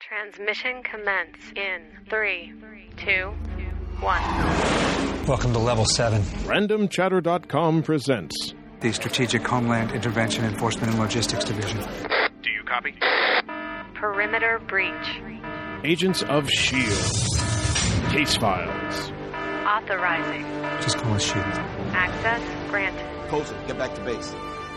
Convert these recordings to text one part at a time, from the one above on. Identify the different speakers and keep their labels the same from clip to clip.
Speaker 1: Transmission commence in 3, 2, 1.
Speaker 2: Welcome to Level 7.
Speaker 3: RandomChatter.com presents
Speaker 2: The Strategic Homeland Intervention Enforcement and Logistics Division.
Speaker 3: Do you copy?
Speaker 1: Perimeter breach.
Speaker 3: Agents of S.H.I.E.L.D. Case files.
Speaker 1: Authorizing.
Speaker 2: Just call us S.H.I.E.L.D.
Speaker 1: Access granted.
Speaker 4: Coulson, get back to base.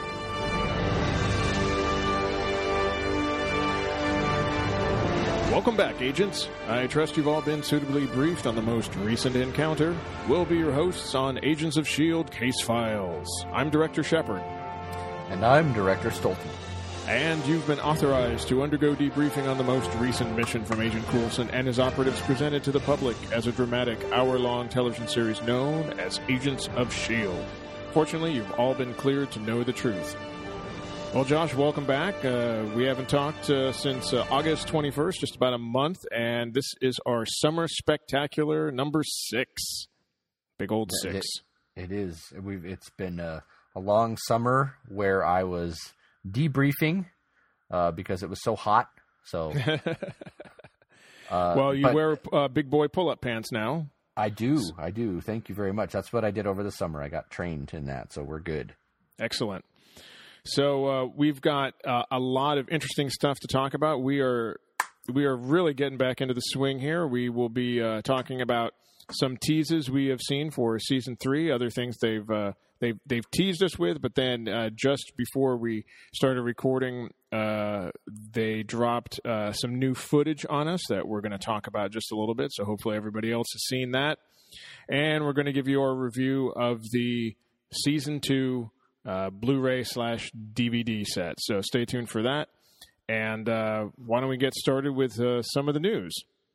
Speaker 3: Welcome back, agents. I trust you've all been suitably briefed on the most recent encounter. We'll be your hosts on Agents of S.H.I.E.L.D. Case Files. I'm Director Shepard.
Speaker 5: And I'm Director Stolten.
Speaker 3: And you've been authorized to undergo debriefing on the most recent mission from Agent Coulson and his operatives presented to the public as a dramatic hour-long television series known as Agents of S.H.I.E.L.D. Fortunately, you've all been cleared to know the truth. Well, Josh, welcome back. We haven't talked since August 21st, just about a month, and this is our Summer Spectacular number 6. Big old 6.
Speaker 5: It is. It's been a long summer where I was debriefing because it was so hot. So,
Speaker 3: well, you wear big boy pull-up pants now.
Speaker 5: I do. Thank you very much. That's what I did over the summer. I got trained in that, so we're good.
Speaker 3: Excellent. So we've got a lot of interesting stuff to talk about. We are really getting back into the swing here. We will be talking about some teases we have seen for season 3, other things they've teased us with, but then just before we started recording, they dropped some new footage on us that we're going to talk about just a little bit. So hopefully everybody else has seen that, and we're going to give you our review of the season 2. Blu-ray/DVD set. So stay tuned for that. And why don't we get started with some of the news?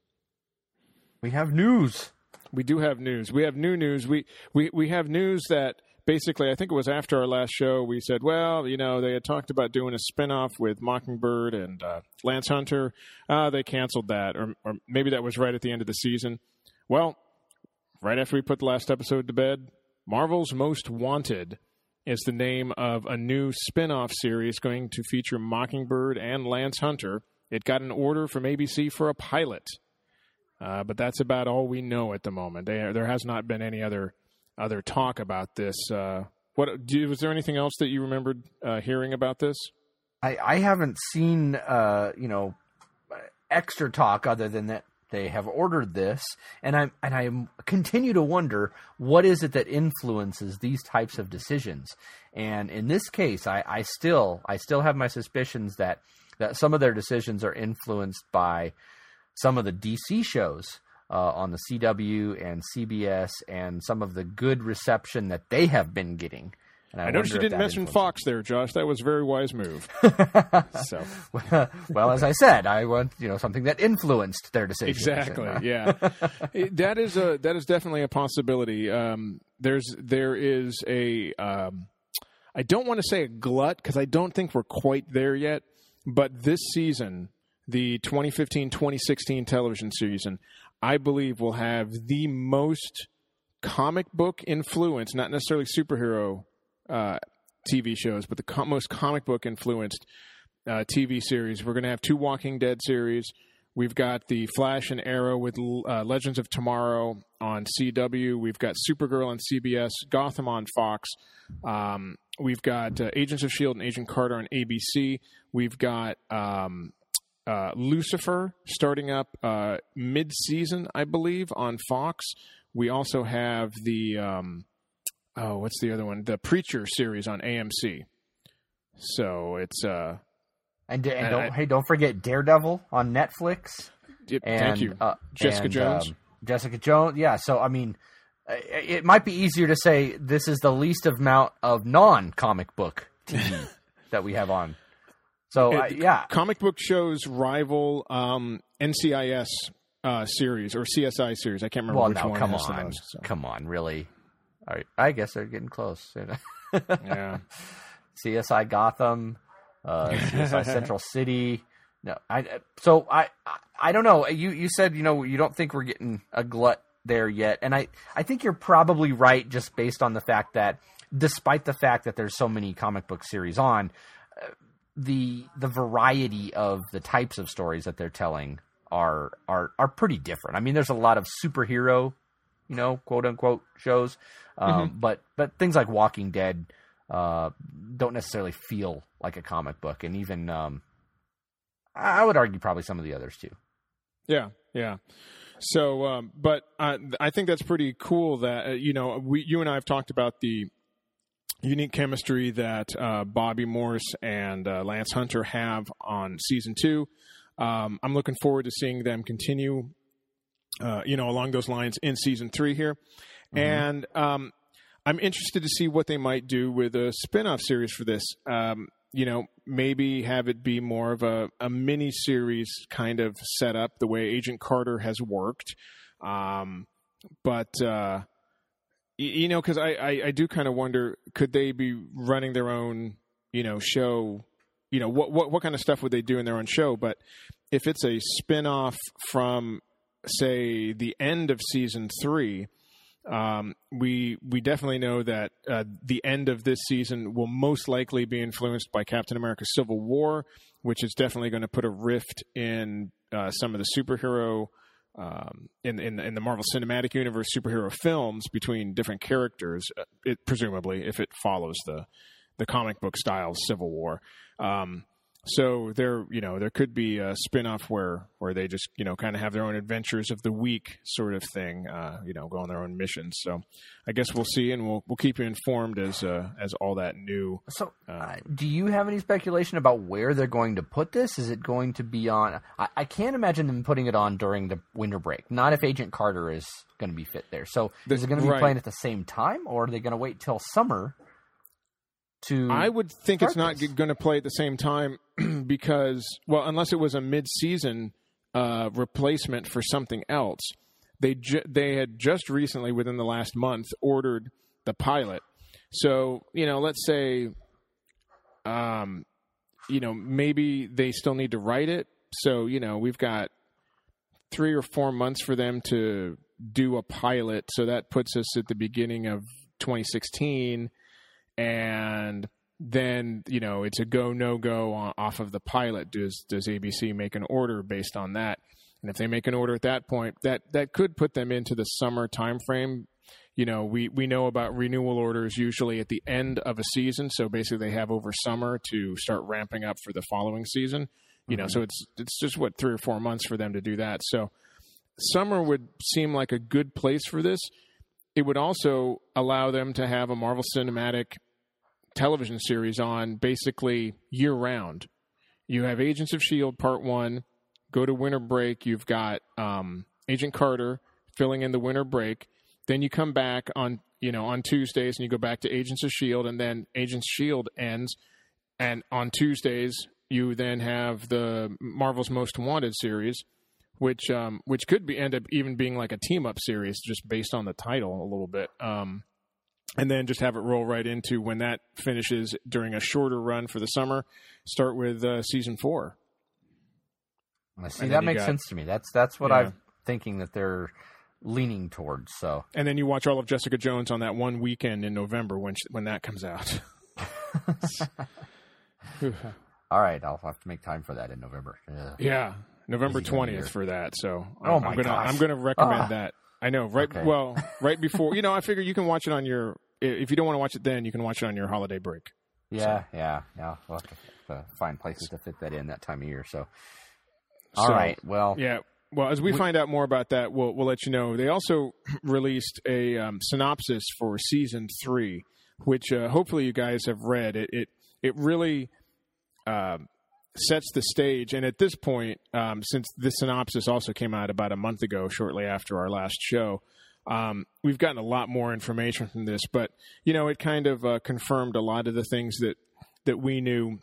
Speaker 5: We have news.
Speaker 3: We do have news. We have new news. We have news that basically, I think it was after our last show, we said, well, you know, they had talked about doing a spinoff with Mockingbird and Lance Hunter. They canceled that, or maybe that was right at the end of the season. Well, right after we put the last episode to bed, Marvel's Most Wanted is the name of a new spin-off series going to feature Mockingbird and Lance Hunter. It got an order from ABC for a pilot, but that's about all we know at the moment. There has not been any other talk about this. Was there anything else that you remembered hearing about this?
Speaker 5: I haven't seen extra talk other than that they have ordered this, and I continue to wonder what is it that influences these types of decisions. And in this case, I still have my suspicions that some of their decisions are influenced by some of the DC shows on the CW and CBS, and some of the good reception that they have been getting. And
Speaker 3: I noticed you didn't mention Fox there, Josh. That was a very wise move. So,
Speaker 5: well, as I said, I want something that influenced their decision.
Speaker 3: Exactly. Yeah, that is definitely a possibility. There is a I don't want to say a glut because I don't think we're quite there yet. But this season, the 2015-2016 television season, I believe will have the most comic book influence, not necessarily superhero TV shows, but the most comic book influenced TV series. We're going to have 2 Walking Dead series. We've got the Flash and Arrow with Legends of Tomorrow on CW. We've got Supergirl on CBS, Gotham on Fox. We've got Agents of S.H.I.E.L.D. and Agent Carter on ABC. We've got Lucifer starting up mid-season, I believe, on Fox. We also have the what's the other one? The Preacher series on AMC. So it's
Speaker 5: don't forget Daredevil on Netflix.
Speaker 3: Thank you, Jessica Jones.
Speaker 5: Jessica Jones. Yeah. So I mean, it might be easier to say this is the least amount of non-comic book TV that we have on. So yeah,
Speaker 3: comic book shows rival NCIS series or CSI series. I can't remember which one.
Speaker 5: Come on, come on, really. All right, I guess they're getting close.
Speaker 3: Yeah.
Speaker 5: CSI Gotham, CSI Central City. No, I don't know. You said you don't think we're getting a glut there yet, and I think you're probably right, just based on the fact that despite the fact that there's so many comic book series on, the variety of the types of stories that they're telling are pretty different. I mean, there's a lot of superhero, quote unquote shows, but things like Walking Dead don't necessarily feel like a comic book, and even I would argue probably some of the others too.
Speaker 3: Yeah. So, but I think that's pretty cool that you and I have talked about the unique chemistry that Bobby Morse and Lance Hunter have on season 2. I'm looking forward to seeing them continue, along those lines in season 3 here. Mm-hmm. And I'm interested to see what they might do with a spin-off series for this. Maybe have it be more of a mini-series kind of setup, the way Agent Carter has worked. Because I do kind of wonder, could they be running their own, show? What kind of stuff would they do in their own show? But if it's a spin-off from, say, the end of season 3, we definitely know that the end of this season will most likely be influenced by Captain America: Civil War, which is definitely going to put a rift in some of the superhero in the Marvel Cinematic Universe superhero films between different characters. Presumably, if it follows the comic book style Civil War. So there could be a spin-off where they just, kind of have their own adventures of the week sort of thing, go on their own missions. So I guess we'll see, and we'll keep you informed as all that new.
Speaker 5: So do you have any speculation about where they're going to put this? Is it going to be on, I can't imagine them putting it on during the winter break. Not if Agent Carter is going to be fit there. So is it going to be playing at the same time, or are they going to wait till summer?
Speaker 3: I would think it's not going to play at the same time because, unless it was a mid-season replacement for something else. They had just recently, within the last month, ordered the pilot. So, let's say, maybe they still need to write it. So, we've got 3 or 4 months for them to do a pilot. So that puts us at the beginning of 2016. And then, it's a go, no go off of the pilot. Does ABC make an order based on that? And if they make an order at that point, that could put them into the summer time frame. We know about renewal orders usually at the end of a season. So basically they have over summer to start ramping up for the following season. So it's just 3 or 4 months for them to do that. So summer would seem like a good place for this. It would also allow them to have a Marvel Cinematic television series on basically year-round. You have Agents of S.H.I.E.L.D. Part 1, go to winter break. You've got Agent Carter filling in the winter break. Then you come back on Tuesdays, and you go back to Agents of S.H.I.E.L.D., and then Agents of S.H.I.E.L.D. ends. And on Tuesdays, you then have the Marvel's Most Wanted series, which could end up even being like a team-up series just based on the title a little bit. And then just have it roll right into when that finishes during a shorter run for the summer, start with season 4.
Speaker 5: I see, that makes sense to me. That's what I'm thinking that they're leaning towards. So,
Speaker 3: and then you watch all of Jessica Jones on that one weekend in November when that comes out.
Speaker 5: All right, I'll have to make time for that in November.
Speaker 3: Yeah. November 20th for that. So
Speaker 5: I'm
Speaker 3: going to recommend that. I know. Right. Okay. Well, right before, I figure you can watch it on if you don't want to watch it then, you can watch it on your holiday break.
Speaker 5: Yeah. We'll have to find places to fit that in that time of year. So, all right. Well,
Speaker 3: yeah. Well, as we find out more about that, we'll let you know. They also released a synopsis for season 3, which hopefully you guys have read. It really sets the stage. And at this point, since this synopsis also came out about a month ago, shortly after our last show, we've gotten a lot more information from this. But, it kind of confirmed a lot of the things that we knew.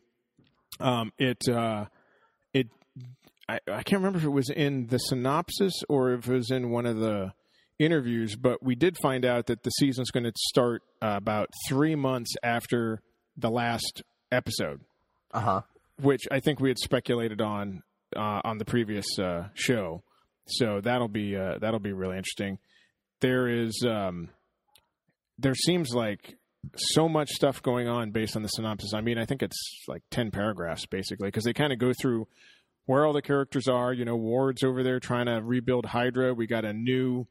Speaker 3: I can't remember if it was in the synopsis or if it was in one of the interviews, but we did find out that the season's going to start about 3 months after the last episode.
Speaker 5: Uh-huh.
Speaker 3: Which I think we had speculated on the previous show, so that'll be really interesting. There seems like so much stuff going on based on the synopsis. I mean, I think it's like 10 paragraphs basically, because they kind of go through where all the characters are. You know, Ward's over there trying to rebuild Hydra. We got a new,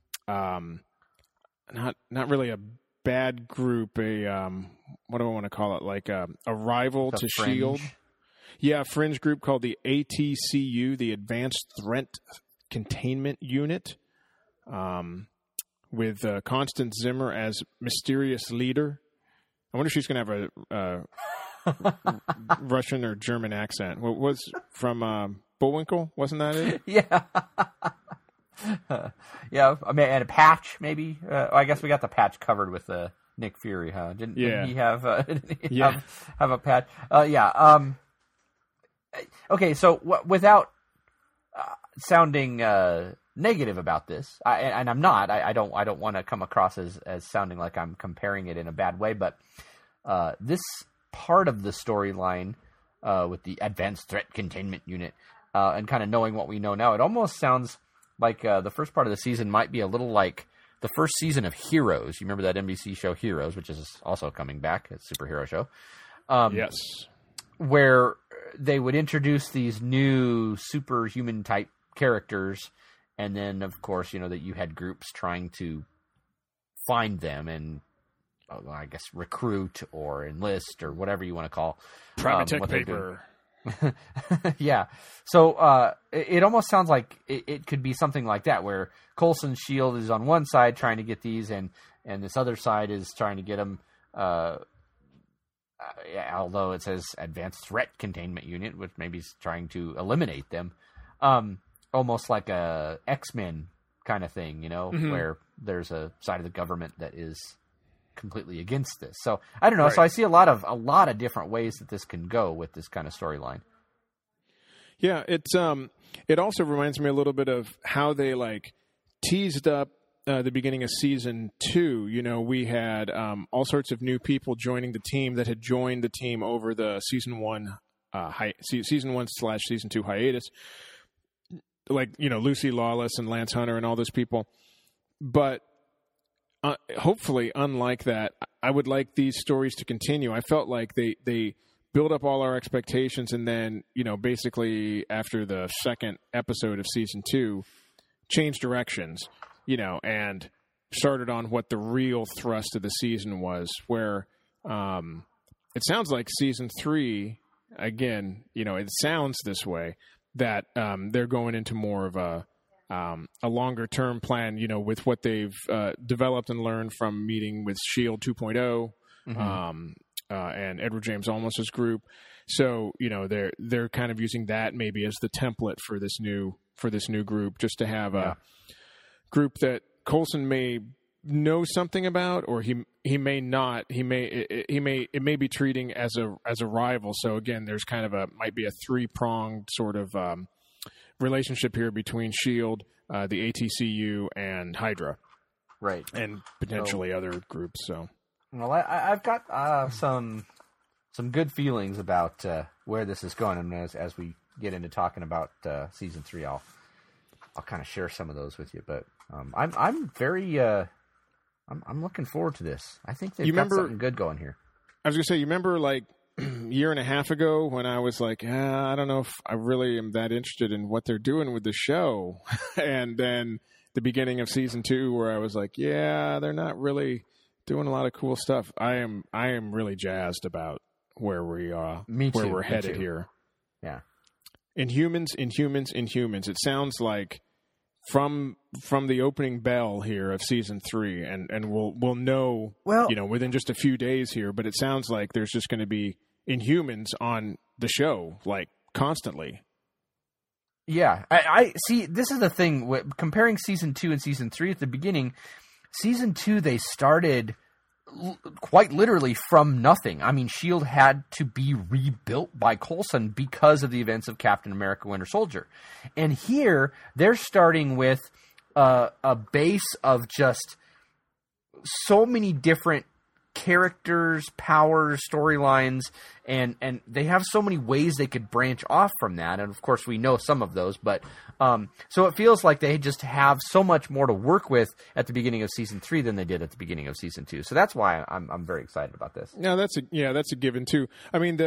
Speaker 3: not really a bad group, what do I want to call it? Like a rival to
Speaker 5: Fringe.
Speaker 3: S.H.I.E.L.D. Yeah, a fringe group called the ATCU, the Advanced Threat Containment Unit, with Constance Zimmer as mysterious leader. I wonder if she's going to have a Russian or German accent. What was from Bullwinkle? Wasn't that it?
Speaker 5: Yeah. Yeah, I mean, and a patch, maybe. I guess we got the patch covered with Nick Fury, huh? Didn't he have have a patch? Okay, so without sounding negative about this, and I'm not. I don't want to come across as sounding like I'm comparing it in a bad way, but this part of the storyline with the Advanced Threat Containment Unit and kind of knowing what we know now, it almost sounds like the first part of the season might be a little like the first season of Heroes. You remember that NBC show Heroes, which is also coming back, a superhero show.
Speaker 3: Yes.
Speaker 5: Where they would introduce these new superhuman type characters, and then, of course, you know, that you had groups trying to find them and, I guess, recruit or enlist or whatever you want to call
Speaker 3: Private Tech
Speaker 5: what they're
Speaker 3: Paper.
Speaker 5: doing. Yeah. So it almost sounds like it could be something like that, where Coulson's S.H.I.E.L.D. is on one side trying to get these, and this other side is trying to get them, although it says Advanced Threat Containment Unit, which maybe is trying to eliminate them. Almost like a X-Men kind of thing, you know, where there's a side of the government that is completely against this. So I don't know. Right. So I see a lot of different ways that this can go with this kind of storyline.
Speaker 3: Yeah, it also reminds me a little bit of how they like teased up the beginning of season 2. You know, we had all sorts of new people joining the team that had joined the team over the season 1/season 2 hiatus. Like, you know, Lucy Lawless and Lance Hunter and all those people. But hopefully, unlike that, I would like these stories to continue. I felt like they build up all our expectations, and then, you know, basically after the second episode of season 2, changed directions, you know, and started on what the real thrust of the season was, where it sounds like season 3, again, you know, it sounds this way, that they're going into more of a longer term plan, you know, with what they've developed and learned from meeting with S.H.I.E.L.D. 2.0 and Edward James Olmos's group. So, you know, they're kind of using that maybe as the template for this new group, just to have a group that Coulson may know something about, or he may not. It may be treating as a rival. So again, there's kind of might be a 3-pronged sort of relationship here between S.H.I.E.L.D., the ATCU, and Hydra,
Speaker 5: right,
Speaker 3: and potentially other groups. So,
Speaker 5: well, I've got some good feelings about where this is going, and as we get into talking about season 3, I'll kind of share some of those with you. But I'm very I'm looking forward to this. I think they've got something good going here.
Speaker 3: I was gonna say, you remember like a year and a half ago when I was like, I don't know if I really am that interested in what they're doing with the show. And then the beginning of season 2 where I was like, yeah, they're not really doing a lot of cool stuff. I am really jazzed about where we are, where we're headed here.
Speaker 5: Yeah.
Speaker 3: Inhumans. It sounds like from the opening bell here of season 3, and we'll know, well, you know, within just a few days here, but it sounds like there's just going to be Inhumans on the show, like, constantly.
Speaker 5: Yeah, I see. This is the thing, comparing season 2 and season 3 at the beginning. Season 2, they started quite literally from nothing. I mean, S.H.I.E.L.D. had to be rebuilt by Coulson because of the events of Captain America: Winter Soldier. And here, they're starting with a base of just so many different characters, powers, storylines, and they have so many ways they could branch off from that. And of course, we know some of those, but so it feels like they just have so much more to work with at the beginning of season 3 than they did at the beginning of season 2. So that's why I'm very excited about this.
Speaker 3: No, that's a given too. I mean,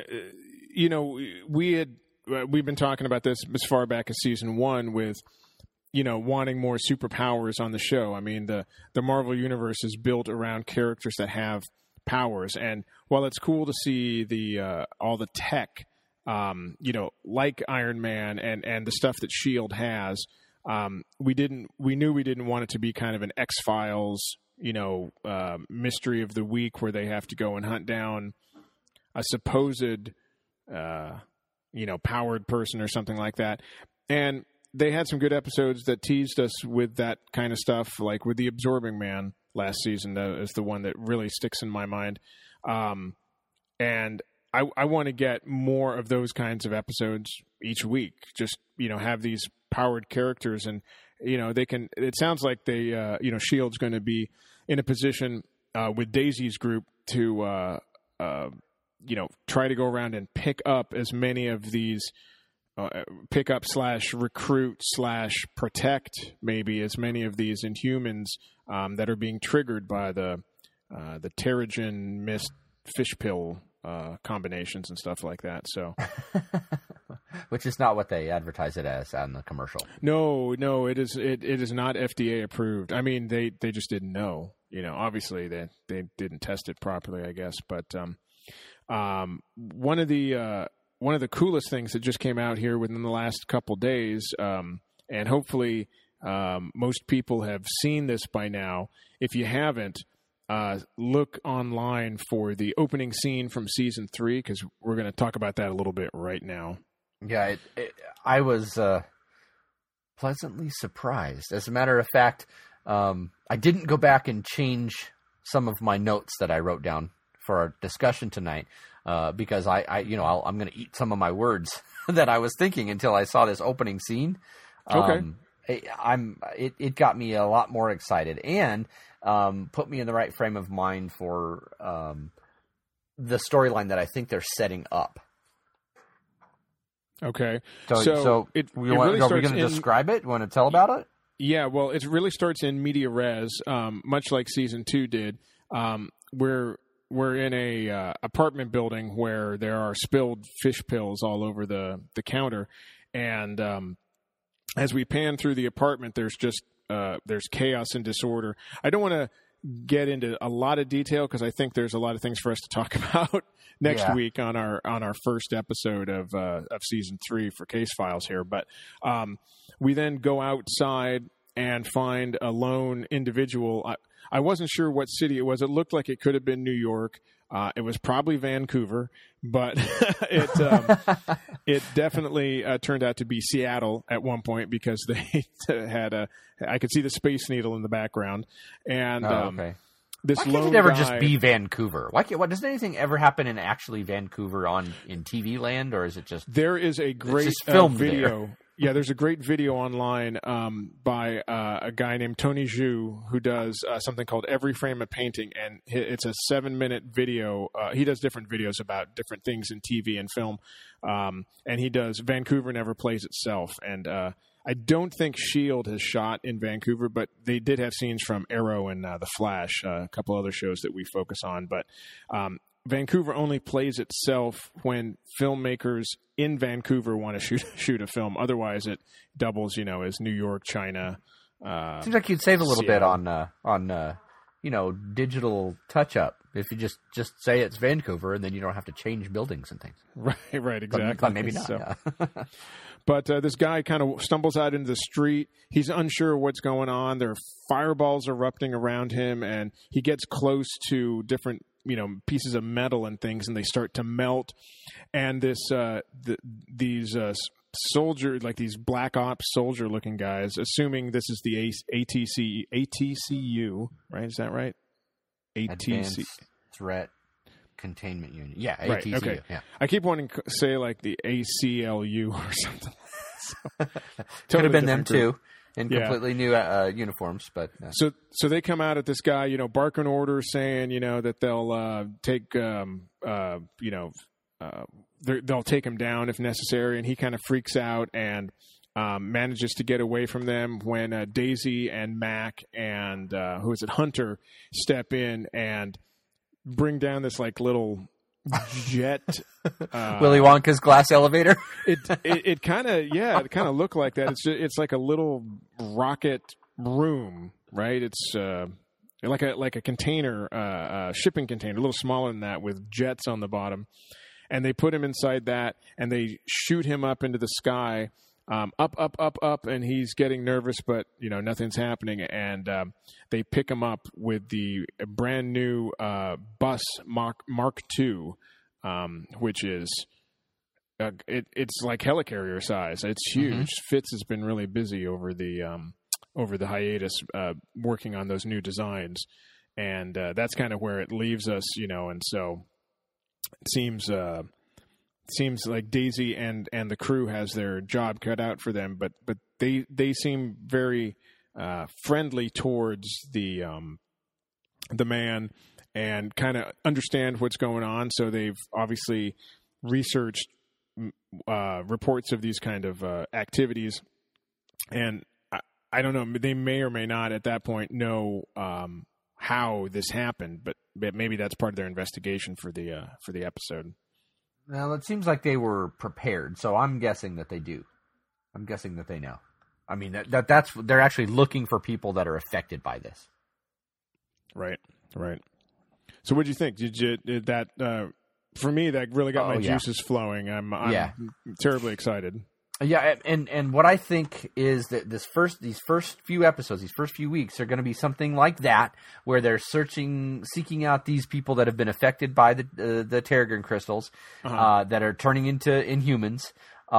Speaker 3: we've been talking about this as far back as season 1 with, wanting more superpowers on the show. I mean, the Marvel Universe is built around characters that have powers. And while it's cool to see all the tech, like Iron Man and the stuff that S.H.I.E.L.D. has, we knew we didn't want it to be kind of an X-Files, mystery of the week where they have to go and hunt down a supposed, powered person or something like that. And they had some good episodes that teased us with that kind of stuff, like with the Absorbing Man last season is the one that really sticks in my mind. And I want to get more of those kinds of episodes each week. Just, have these powered characters and, it sounds like they, S.H.I.E.L.D.'s going to be in a position with Daisy's group to, try to go around and pick up as many of these pick up / recruit / protect maybe as many of these Inhumans that are being triggered by the Terrigen mist fish pill combinations and stuff like that. So,
Speaker 5: which is not what they advertise it as on the commercial.
Speaker 3: No, it is. It is not FDA approved. I mean, they just didn't know. Obviously they didn't test it properly, I guess. But one of the coolest things that just came out here within the last couple days, and hopefully most people have seen this by now. If you haven't, look online for the opening scene from season 3, because we're going to talk about that a little bit right now.
Speaker 5: Yeah, I was pleasantly surprised. As a matter of fact, I didn't go back and change some of my notes that I wrote down for our discussion tonight. Because I'm going to eat some of my words that I was thinking until I saw this opening scene.
Speaker 3: Okay.
Speaker 5: It got me a lot more excited and put me in the right frame of mind for the storyline that I think they're setting up.
Speaker 3: Okay.
Speaker 5: So are we going to describe it? You want to tell about it?
Speaker 3: Yeah. Well, it really starts in media res, much like season 2 did, where we're in a apartment building where there are spilled fish pills all over the counter, and as we pan through the apartment, there's chaos and disorder. I don't want to get into a lot of detail because I think there's a lot of things for us to talk about next week on our first episode of season 3 for Case Files here. But we then go outside and find a lone individual. I wasn't sure what city it was. It looked like it could have been New York. It was probably Vancouver, but it definitely turned out to be Seattle at one point because they had I could see the Space Needle in the background. And this
Speaker 5: Why can't
Speaker 3: lone
Speaker 5: it ever
Speaker 3: guy,
Speaker 5: just be Vancouver? Does anything ever happen in actually Vancouver in TV land, or is it just
Speaker 3: there is a great video. There. Yeah, there's a great video online by a guy named Tony Zhu who does something called Every Frame a Painting, and it's a 7-minute video. He does different videos about different things in TV and film, and he does Vancouver Never Plays Itself. And I don't think S.H.I.E.L.D. has shot in Vancouver, but they did have scenes from Arrow and The Flash, a couple other shows that we focus on. But Vancouver only plays itself when filmmakers in Vancouver want to shoot a film. Otherwise, it doubles, as New York, China.
Speaker 5: Seems like you'd save a little
Speaker 3: Seattle.
Speaker 5: bit on digital touch up if you just say it's Vancouver and then you don't have to change buildings and things.
Speaker 3: Right, exactly.
Speaker 5: But maybe not.
Speaker 3: So,
Speaker 5: yeah.
Speaker 3: But this guy kind of stumbles out into the street. He's unsure what's going on. There are fireballs erupting around him, and he gets close to different pieces of metal and things, and they start to melt. And these soldier, like these black ops soldier looking guys, assuming this is the ATCU, right? Is that right?
Speaker 5: Advanced Threat Containment Unit. Yeah, ATCU.
Speaker 3: Right, okay.
Speaker 5: Yeah.
Speaker 3: I keep wanting to say like the ACLU or something.
Speaker 5: Could have been them too. in
Speaker 3: Yeah.
Speaker 5: completely new uniforms. But
Speaker 3: So they come out at this guy, barking orders, saying, that they'll take, they'll take him down if necessary, and he kind of freaks out and manages to get away from them when Daisy and Mac and Hunter step in and bring down this like little jet.
Speaker 5: Willy Wonka's glass elevator.
Speaker 3: It kind of looked like that. It's like a little rocket room, right? It's like a container, shipping container, a little smaller than that, with jets on the bottom. And they put him inside that, and they shoot him up into the sky, up, and he's getting nervous, but nothing's happening. And they pick him up with the brand new bus Mark II, which is it's like helicarrier size. It's huge. Mm-hmm. Fitz has been really busy over the hiatus working on those new designs, and that's kind of where it leaves us, and so. It seems like Daisy and the crew has their job cut out for them, but they seem very friendly towards the man and kind of understand what's going on. So they've obviously researched reports of these kind of activities, and I don't know. They may or may not at that point know how this happened, but maybe that's part of their investigation for the episode.
Speaker 5: Well, it seems like they were prepared, so I'm guessing that they do. I'm guessing that they know. I mean, that's they're actually looking for people that are affected by this.
Speaker 3: Right. So, what did you think? Did that for me? That really got my juices flowing. I'm terribly excited.
Speaker 5: Yeah, and what I think is that these first few episodes, these first few weeks, are going to be something like that, where they're seeking out these people that have been affected by the Terrigen crystals, that are turning into Inhumans,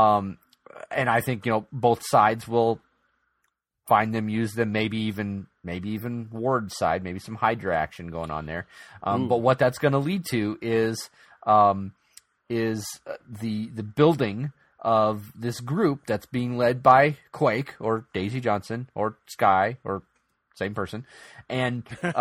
Speaker 5: and I think both sides will find them, use them, maybe even Ward's side, maybe some Hydra action going on there. But what that's going to lead to is the building of this group that's being led by Quake or Daisy Johnson or Skye or same person, and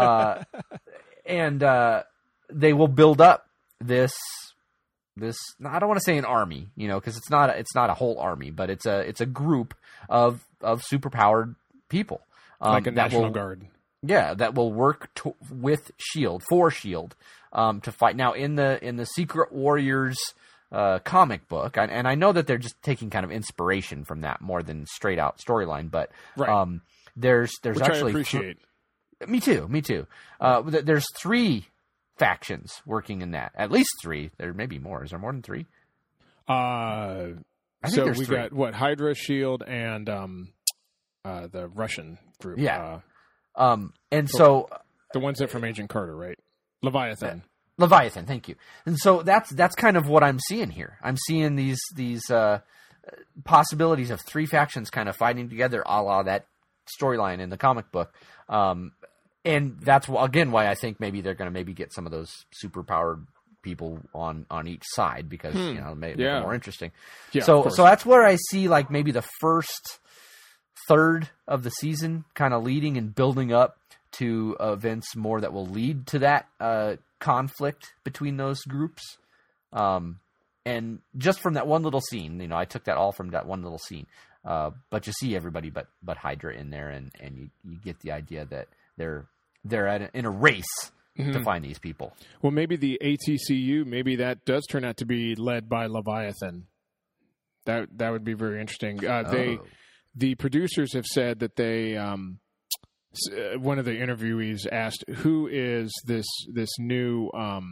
Speaker 5: they will build up this. I don't want to say an army, because it's not a whole army, but it's a group of superpowered people,
Speaker 3: like a National Guard.
Speaker 5: Yeah, that will work with S.H.I.E.L.D. for S.H.I.E.L.D. To fight. Now in the Secret Warriors comic book, and I know that they're just taking kind of inspiration from that more than straight out storyline, but
Speaker 3: right.
Speaker 5: There's
Speaker 3: which
Speaker 5: actually
Speaker 3: I appreciate.
Speaker 5: Me too. There's 3 factions working in that. At least 3. There may be more. Is there more than 3?
Speaker 3: I think so we 3. Got Hydra, S.H.I.E.L.D., and the Russian group.
Speaker 5: Yeah. So
Speaker 3: the ones that from Agent Carter, right? Leviathan,
Speaker 5: thank you. And so that's kind of what I'm seeing here. I'm seeing these possibilities of 3 factions kind of fighting together, a la that storyline in the comic book. And that's again why I think maybe they're going to get some of those superpowered people on each side, because make it more interesting.
Speaker 3: Yeah,
Speaker 5: so that's where I see like maybe the first third of the season kind of leading and building up to events more that will lead to that conflict between those groups. And just from that one little scene, I took that all from that one little scene. But you see everybody but Hydra in there, and you get the idea that they're in a race to find these people.
Speaker 3: Well, maybe the ATCU, maybe that does turn out to be led by Leviathan. That would be very interesting. The producers have said that they one of the interviewees asked, who is this new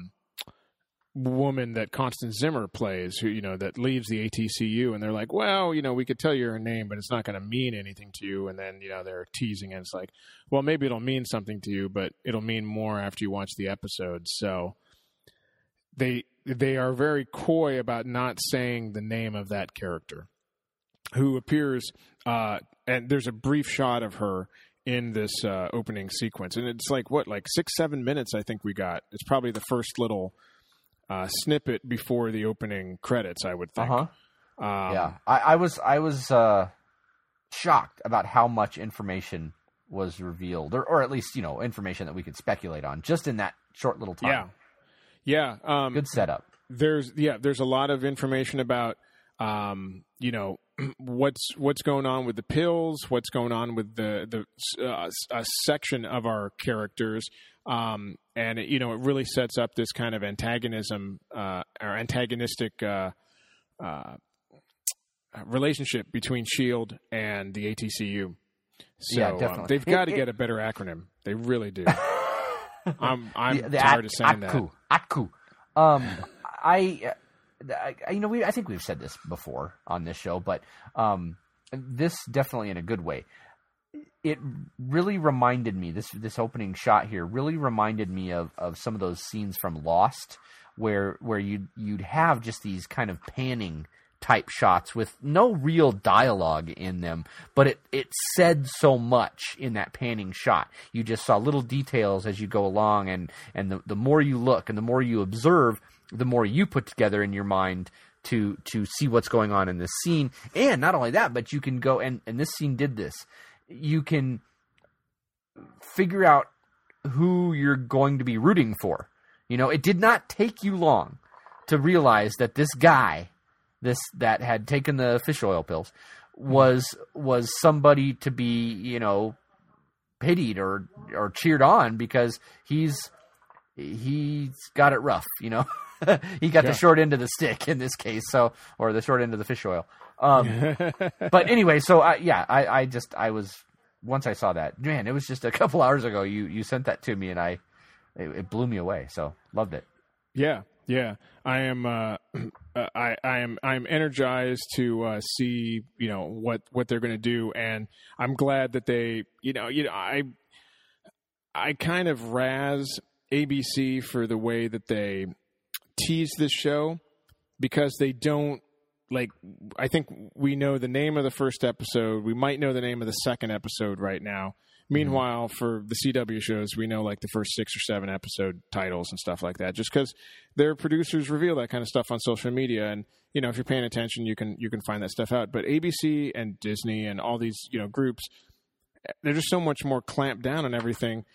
Speaker 3: woman that Constance Zimmer plays, who that leaves the ATCU, and they're like, well, we could tell you her name, but it's not going to mean anything to you. And then they're teasing, and it's like, well, maybe it'll mean something to you, but it'll mean more after you watch the episode. So they are very coy about not saying the name of that character, who appears, and there's a brief shot of her in this opening sequence, and it's like 6-7 minutes I think we got. It's probably the first little snippet before the opening credits, I would think.
Speaker 5: Yeah, I was shocked about how much information was revealed, or at least, information that we could speculate on just in that short little time.
Speaker 3: Yeah.
Speaker 5: Good setup.
Speaker 3: There's a lot of information about, what's going on with the pills, what's going on with the section of our characters. And it really sets up this kind of antagonism, or antagonistic, relationship between S.H.I.E.L.D. and the ATCU. So
Speaker 5: definitely.
Speaker 3: They've got to get a better acronym. They really do. I'm tired of saying that.
Speaker 5: ATCU. I think we've said this before on this show, but this definitely in a good way. It really reminded me, this opening shot here really reminded me of some of those scenes from Lost, where you'd have just these kind of panning type shots with no real dialogue in them, but it said so much in that panning shot. You just saw little details as you go along, and the more you look and the more you observe, the more you put together in your mind to see what's going on in this scene. And not only that, but you can go, and this scene did this, you can figure out who you're going to be rooting for. It did not take you long to realize that this guy, that had taken the fish oil pills, was somebody to be, pitied or cheered on, because he's got it rough, He got the short end of the stick in this case, or the short end of the fish oil. But anyway, so I was, once I saw that, man, it was just a couple hours ago. You sent that to me, and it blew me away. So loved it.
Speaker 3: Yeah. I am I'm energized to see what they're going to do, and I'm glad that they I kind of razz ABC for the way that they tease this show, because they don't, I think we know the name of the first episode. We might know the name of the second episode right now. Meanwhile, for the CW shows, we know the first 6 or 7 episode titles and stuff like that, just because their producers reveal that kind of stuff on social media. And, if you're paying attention, you can find that stuff out. But ABC and Disney and all these, groups, they're just so much more clamped down on everything.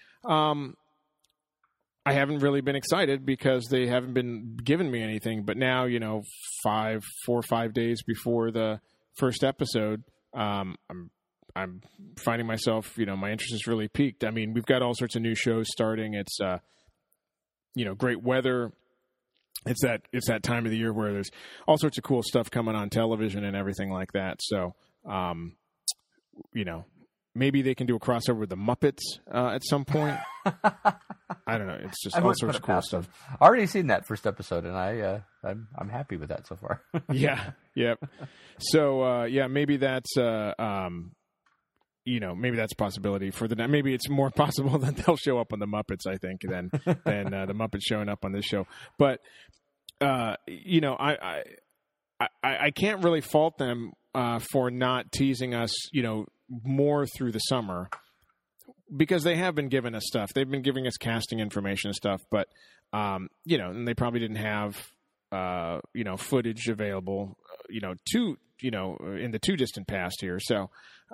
Speaker 3: I haven't really been excited because they haven't been giving me anything. But now, 4 or 5 days before the first episode, I'm finding myself, my interest is really peaked. I mean, we've got all sorts of new shows starting. It's, great weather. It's that time of the year where there's all sorts of cool stuff coming on television and everything like that. So, maybe they can do a crossover with the Muppets at some point. I don't know. It's just all sorts of cool stuff.
Speaker 5: I've already seen that first episode, and I'm happy with that so far.
Speaker 3: Yeah. Yep. So maybe that's maybe that's a possibility for the. Maybe it's more possible that they'll show up on the Muppets, I think, than the Muppets showing up on this show. But I can't really fault them for not teasing us, more through the summer, because they have been giving us stuff. They've been giving us casting information and stuff, but and they probably didn't have footage available, in the too distant past here. So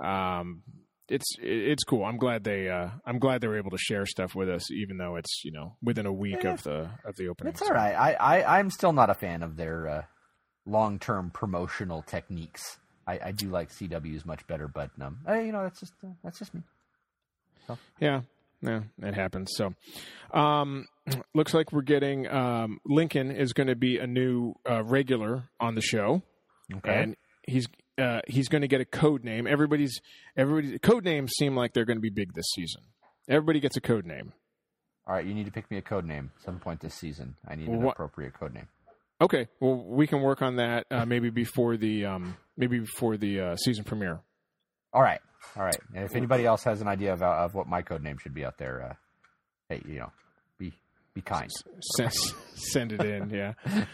Speaker 3: it's cool. I'm glad they were able to share stuff with us, even though it's within a week of the opening.
Speaker 5: It's all right. I'm still not a fan of their long-term promotional techniques. I do like CW's much better, but that's just me. So.
Speaker 3: Yeah, it happens. So, looks like we're getting Lincoln is going to be a new regular on the show,
Speaker 5: okay.
Speaker 3: And he's going to get a code name. Everybody's code names seem like they're going to be big this season. Everybody gets a code name.
Speaker 5: All right, you need to pick me a code name at some point this season. I need an appropriate code name.
Speaker 3: Okay, well, we can work on that maybe before the season premiere.
Speaker 5: All right. And if anybody else has an idea of what my code name should be out there, hey, be kind.
Speaker 3: Send it in, yeah.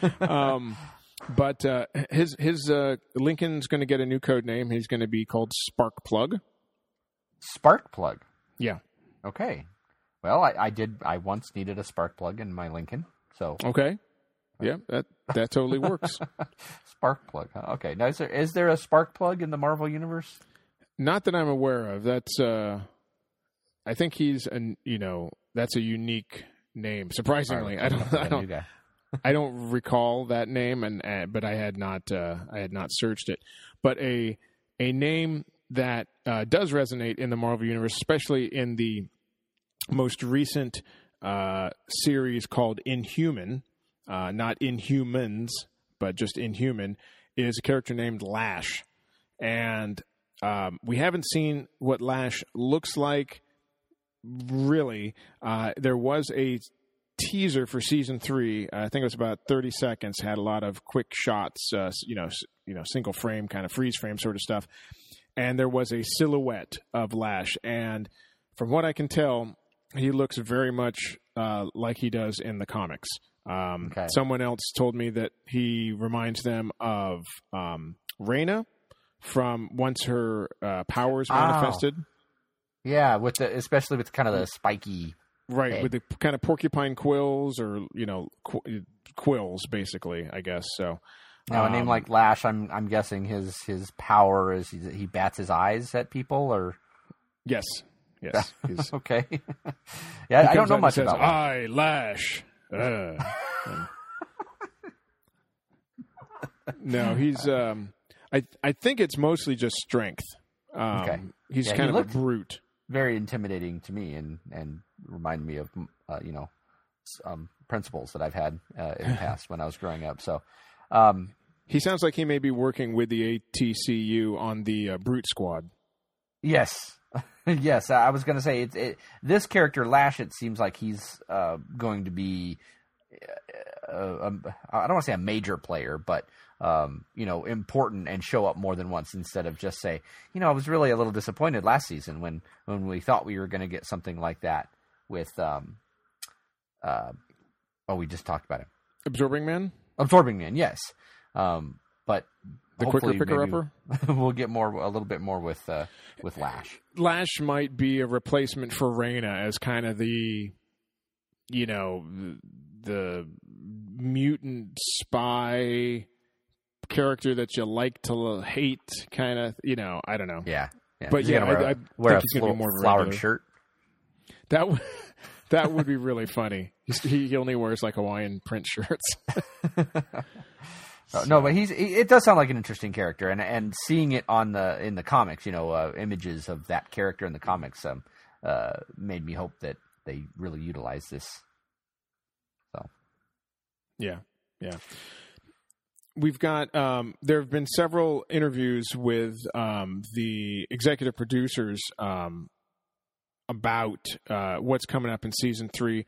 Speaker 3: But his Lincoln's going to get a new code name. He's going to be called Sparkplug.
Speaker 5: Sparkplug.
Speaker 3: Yeah.
Speaker 5: Okay. Well, I once needed a spark plug in my Lincoln, so
Speaker 3: okay. Yeah, that totally works.
Speaker 5: Spark plug. Huh? Okay. Now, is there a spark plug in the Marvel universe?
Speaker 3: Not that I'm aware of. That's I think he's that's a unique name. Surprisingly, I don't recall that name, but I had not searched it. But a name that does resonate in the Marvel universe, especially in the most recent series called Inhuman, not Inhumans, but just Inhuman, is a character named Lash. And we haven't seen what Lash looks like, really. There was a teaser for season 3. I think it was about 30 seconds, had a lot of quick shots, single frame, kind of freeze frame sort of stuff. And there was a silhouette of Lash. And from what I can tell, he looks very much like he does in the comics. Okay. Someone else told me that he reminds them of Raina from once her powers manifested.
Speaker 5: Yeah, especially with kind of the spiky,
Speaker 3: right, with the kind of porcupine quills or quills, basically, I guess. So
Speaker 5: now a name like Lash, I'm guessing his power is he bats his eyes at people, or
Speaker 3: yes. He's,
Speaker 5: okay. Yeah, I don't know much about that.
Speaker 3: I Lash. No, he's. I think it's mostly just strength.
Speaker 5: Okay.
Speaker 3: He's kind of a brute.
Speaker 5: Very intimidating to me, and reminded me of principles that I've had in the past when I was growing up. So
Speaker 3: he sounds like he may be working with the ATCU on the Brute Squad.
Speaker 5: Yes. Yes, I was going to say this character Lash. It seems like he's going to be. I don't want to say a major player, but important and show up more than once instead of just say, I was really a little disappointed last season when we thought we were going to get something like that with, we just talked about it.
Speaker 3: Absorbing Man,
Speaker 5: yes. But
Speaker 3: the quicker picker-upper?
Speaker 5: We'll get a little bit more with Lash.
Speaker 3: Lash might be a replacement for Raina as kind of the mutant spy character that you like to hate, kind of, I don't know.
Speaker 5: Yeah.
Speaker 3: But I
Speaker 5: wear
Speaker 3: think he's going to be more
Speaker 5: flowered shirt.
Speaker 3: That would be really funny. He only wears like Hawaiian print shirts.
Speaker 5: No, but it does sound like an interesting character, and seeing it in the comics, images of that character in the comics, made me hope that they really utilize this. So,
Speaker 3: yeah. We've got there have been several interviews with the executive producers about what's coming up in season 3.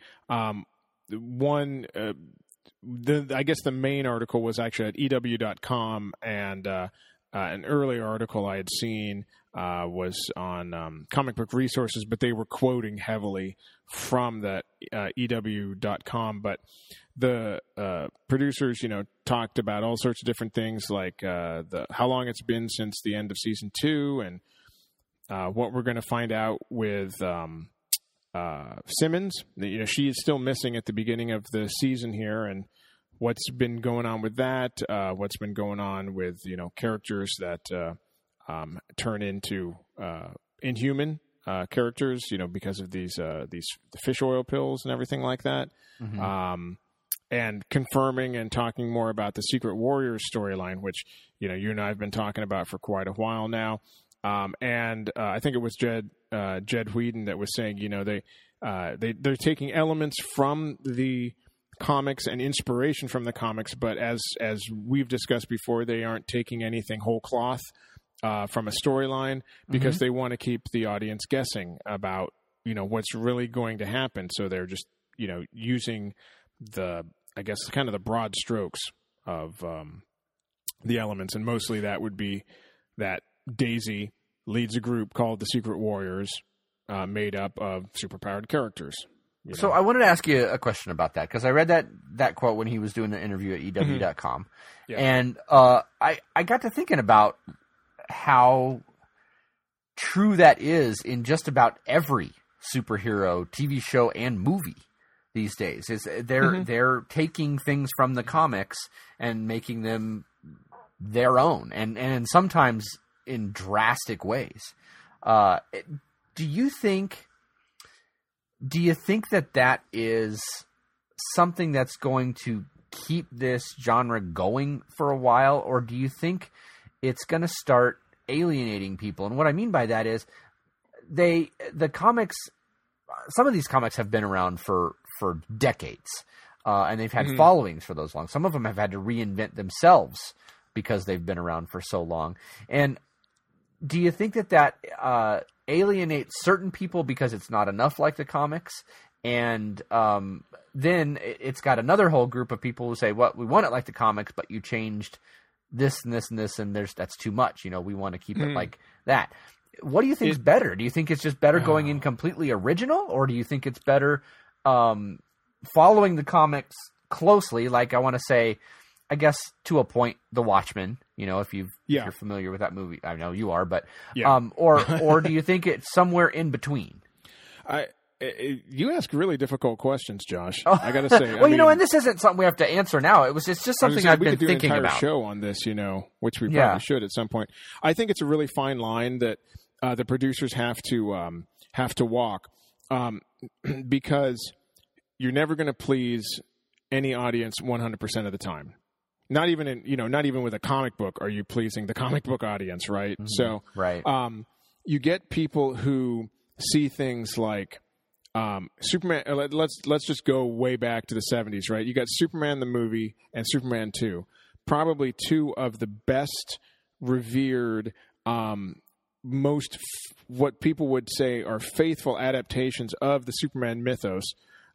Speaker 3: I guess the main article was actually at EW.com, and an earlier article I had seen was on Comic Book Resources, but they were quoting heavily from that EW.com. But the producers, talked about all sorts of different things, like how long it's been since the end of season 2, and what we're going to find out with Simmons. She is still missing at the beginning of the season here, and what's been going on with that, what's been going on with, characters that turn into Inhuman characters, because of these fish oil pills and everything like that. Mm-hmm. And confirming and talking more about the Secret Warriors storyline, which, you and I have been talking about for quite a while now. And I think it was Jed Whedon that was saying, they're taking elements from the comics and inspiration from the comics, but as we've discussed before, they aren't taking anything whole cloth from a storyline, because they want to keep the audience guessing about, what's really going to happen. So they're just, using kind of the broad strokes of the elements, and mostly that would be that Daisy leads a group called the Secret Warriors, made up of superpowered characters.
Speaker 5: So I wanted to ask you a question about that, because I read that quote when he was doing the interview at EW.com.
Speaker 3: Yeah.
Speaker 5: And I got to thinking about how true that is in just about every superhero TV show and movie these days. They're taking things from the comics and making them their own, and sometimes in drastic ways. Do you think that is something that's going to keep this genre going for a while, or do you think it's going to start alienating people? And what I mean by that is some of these comics have been around for decades, and they've had followings for those long. Some of them have had to reinvent themselves because they've been around for so long. And do you think that alienates certain people because it's not enough like the comics? And then it's got another whole group of people who say, well, we want it like the comics, but you changed this and this and this, and that's too much. We want to keep it like that. What do you think is better? Do you think it's just better going in completely original, or do you think it's better following the comics closely? Like, I want to say, I guess to a point, The Watchmen. If you're familiar with that movie, I know you are, but or do you think it's somewhere in between?
Speaker 3: You ask really difficult questions, Josh. I got to say.
Speaker 5: Well, and this isn't something we have to answer now. It's just something I've been thinking about.
Speaker 3: We could do an entire show on this, which we probably should at some point. I think it's a really fine line that the producers have to walk, because you're never going to please any audience 100% of the time. Not even with a comic book are you pleasing the comic book audience, right? Mm-hmm. So,
Speaker 5: right.
Speaker 3: You get people who see things like Superman. Let's just go way back to the 70s, right? You got Superman the movie and Superman 2, probably two of the best revered, most what people would say are faithful adaptations of the Superman mythos.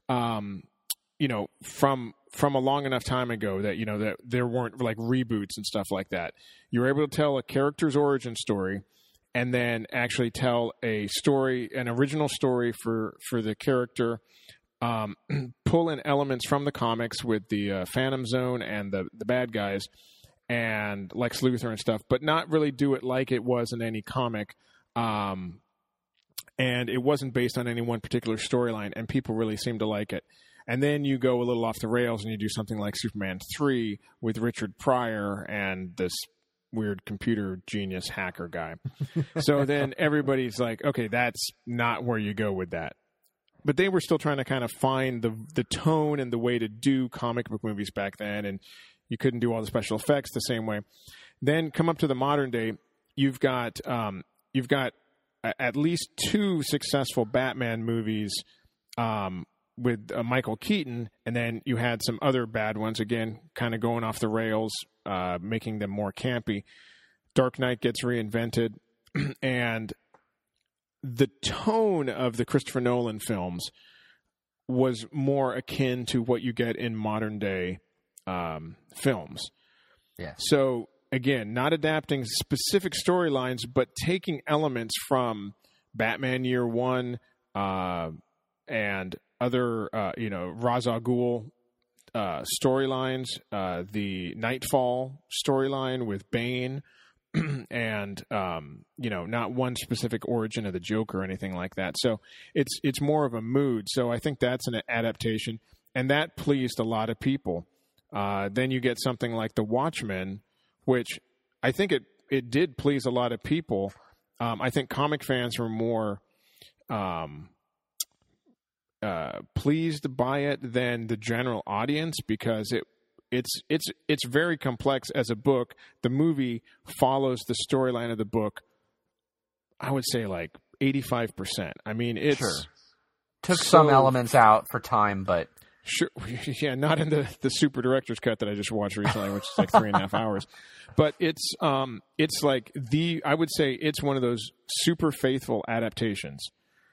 Speaker 3: From a long enough time ago that that there weren't like reboots and stuff like that. You were able to tell a character's origin story, and then actually tell an original story for the character. Pull in elements from the comics with the Phantom Zone and the bad guys and Lex Luthor and stuff, but not really do it like it was in any comic. And it wasn't based on any one particular storyline, and people really seemed to like it. And then you go a little off the rails and you do something like Superman 3 with Richard Pryor and this weird computer genius hacker guy. So then everybody's like, okay, that's not where you go with that. But they were still trying to kind of find the tone and the way to do comic book movies back then, and you couldn't do all the special effects the same way. Then come up to the modern day, you've got at least two successful Batman movies with Michael Keaton, and then you had some other bad ones, again, kind of going off the rails, making them more campy. Dark Knight gets reinvented, and the tone of the Christopher Nolan films was more akin to what you get in modern day films. Yeah. So, again, not adapting specific storylines, but taking elements from Batman Year One and other, Ra's al Ghul storylines, the Nightfall storyline with Bane, and not one specific origin of the Joker or anything like that. So it's more of a mood. So I think that's an adaptation, and that pleased a lot of people. Then you get something like The Watchmen, which I think it did please a lot of people. I think comic fans were more pleased by it than the general audience, because it's very complex as a book. The movie follows the storyline of the book, I would say like 85%. I mean, it's
Speaker 5: took some elements out for time, but
Speaker 3: sure, yeah, not in the super director's cut that I just watched recently, which is like 3.5 hours. But it's like I would say it's one of those super faithful adaptations.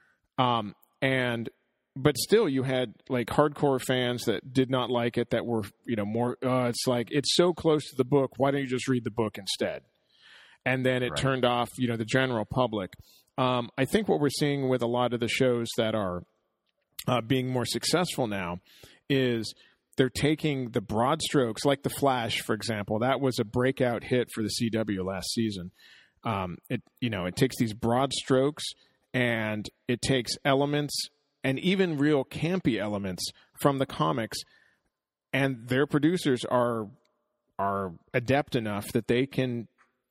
Speaker 3: But still, you had like hardcore fans that did not like it, that were, more, it's like, it's so close to the book, why don't you just read the book instead? And then it turned off, the general public. I think what we're seeing with a lot of the shows that are being more successful now is they're taking the broad strokes, like The Flash, for example. That was a breakout hit for the CW last season. It takes these broad strokes, and it takes elements and even real campy elements from the comics, and their producers are adept enough that they can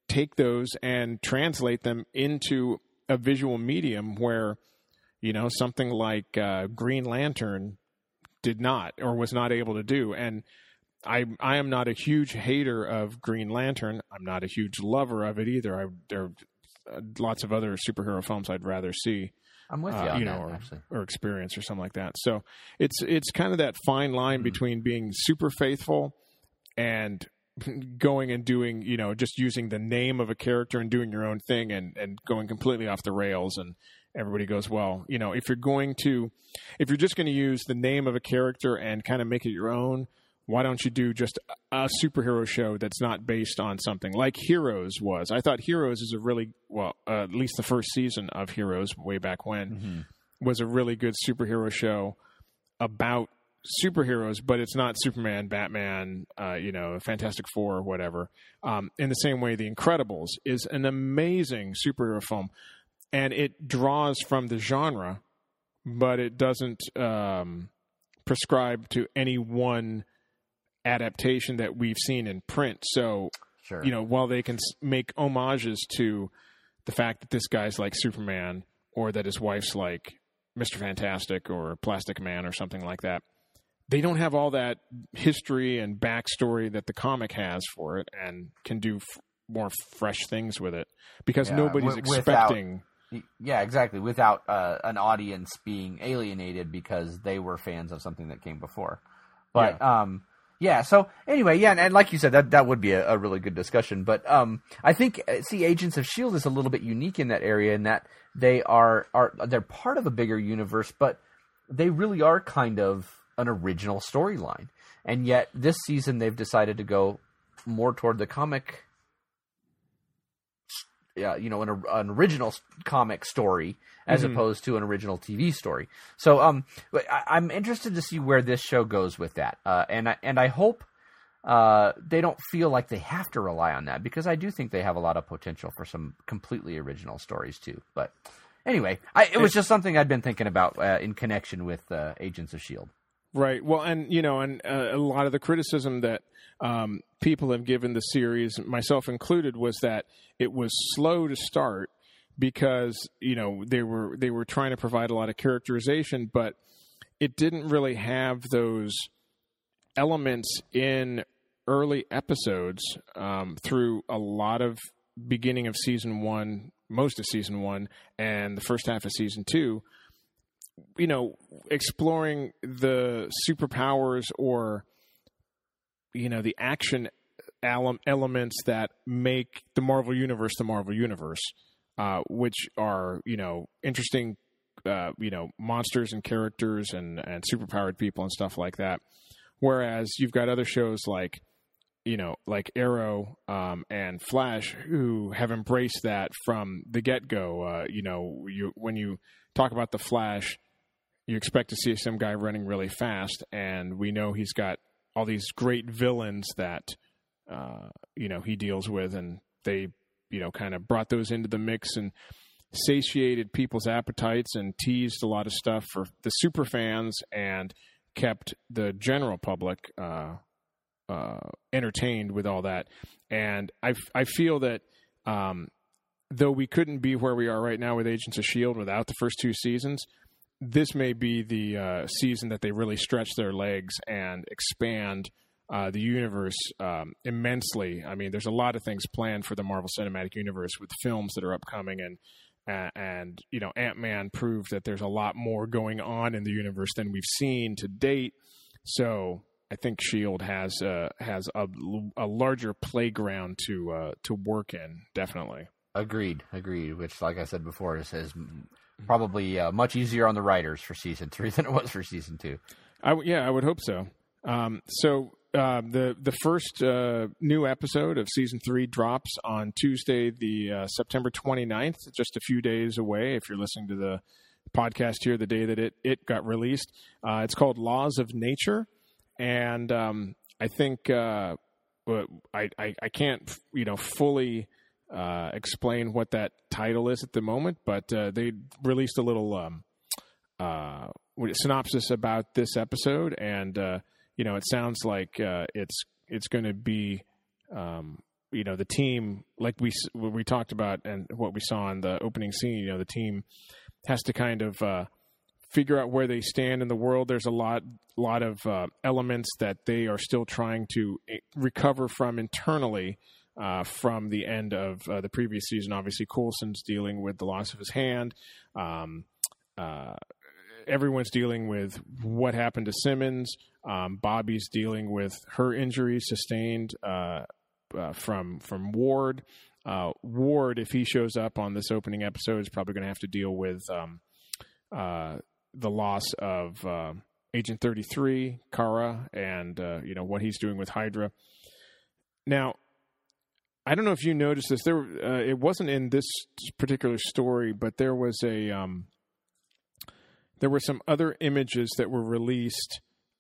Speaker 3: take those and translate them into a visual medium where, something like Green Lantern did not or was not able to do. And I am not a huge hater of Green Lantern. I'm not a huge lover of it either. There are lots of other superhero films I'd rather see.
Speaker 5: I'm with you on that, actually.
Speaker 3: Or experience or something like that. So it's kind of that fine line between being super faithful and going and doing, just using the name of a character and doing your own thing and going completely off the rails. And everybody goes, well, if you're just going to use the name of a character and kind of make it your own, why don't you do just a superhero show that's not based on something like Heroes was? I thought Heroes is at least the first season of Heroes way back when was a really good superhero show about superheroes, but it's not Superman, Batman, Fantastic Four or whatever. In the same way, The Incredibles is an amazing superhero film, and it draws from the genre, but it doesn't prescribe to any one adaptation that we've seen in print. So,
Speaker 5: sure.
Speaker 3: While they can make homages to the fact that this guy's like Superman or that his wife's like Mr. Fantastic or Plastic Man or something like that, they don't have all that history and backstory that the comic has for it and can do more fresh things with it because nobody's expecting...
Speaker 5: Yeah, exactly. Without an audience being alienated because they were fans of something that came before. But... Yeah. So anyway, and like you said, that would be a really good discussion. But I think Agents of S.H.I.E.L.D. is a little bit unique in that area in that they're part of a bigger universe, but they really are kind of an original storyline. And yet this season they've decided to go more toward the comic, an original comic story as opposed to an original TV story. So I'm interested to see where this show goes with that. And I hope they don't feel like they have to rely on that because I do think they have a lot of potential for some completely original stories too. But anyway, it was just something I'd been thinking about in connection with Agents of S.H.I.E.L.D.
Speaker 3: Right. Well, and a lot of the criticism that people have given the series, myself included, was that it was slow to start because they were trying to provide a lot of characterization, but it didn't really have those elements in early episodes through a lot of beginning of season 1, most of season 1, and the first half of season 2. Exploring the superpowers or, the action elements that make the Marvel Universe, which are, interesting, monsters and characters and superpowered people and stuff like that. Whereas you've got other shows like Arrow and Flash who have embraced that from the get-go. When you talk about the Flash, you expect to see some guy running really fast, and we know he's got all these great villains that, he deals with, and they, kind of brought those into the mix and satiated people's appetites and teased a lot of stuff for the super fans and kept the general public entertained with all that. And I feel that though we couldn't be where we are right now with Agents of S.H.I.E.L.D. without the first 2 seasons, this may be the season that they really stretch their legs and expand the universe immensely. I mean, there's a lot of things planned for the Marvel Cinematic Universe with films that are upcoming, and Ant-Man proved that there's a lot more going on in the universe than we've seen to date. So I think S.H.I.E.L.D. has a larger playground to work in, definitely.
Speaker 5: Agreed. Which, like I said before, is probably much easier on the writers for season 3 than it was for season 2.
Speaker 3: I would hope so. The first new episode of season 3 drops on Tuesday, the September 29th, just a few days away. If you're listening to the podcast here, the day that it got released, it's called Laws of Nature, and I think I can't fully explain what that title is at the moment, but they released a little synopsis about this episode, and it sounds like it's going to be the team, like we talked about and what we saw in the opening scene, the team has to kind of figure out where they stand in the world. There's a lot of elements that they are still trying to recover from internally from the end of the previous season. Obviously, Coulson's dealing with the loss of his hand. Everyone's dealing with what happened to Simmons. Bobby's dealing with her injury sustained from Ward. Ward, if he shows up on this opening episode, is probably going to have to deal with the loss of Agent 33, Kara, and what he's doing with Hydra. Now, I don't know if you noticed this. It wasn't in this particular story, but there was there were some other images that were released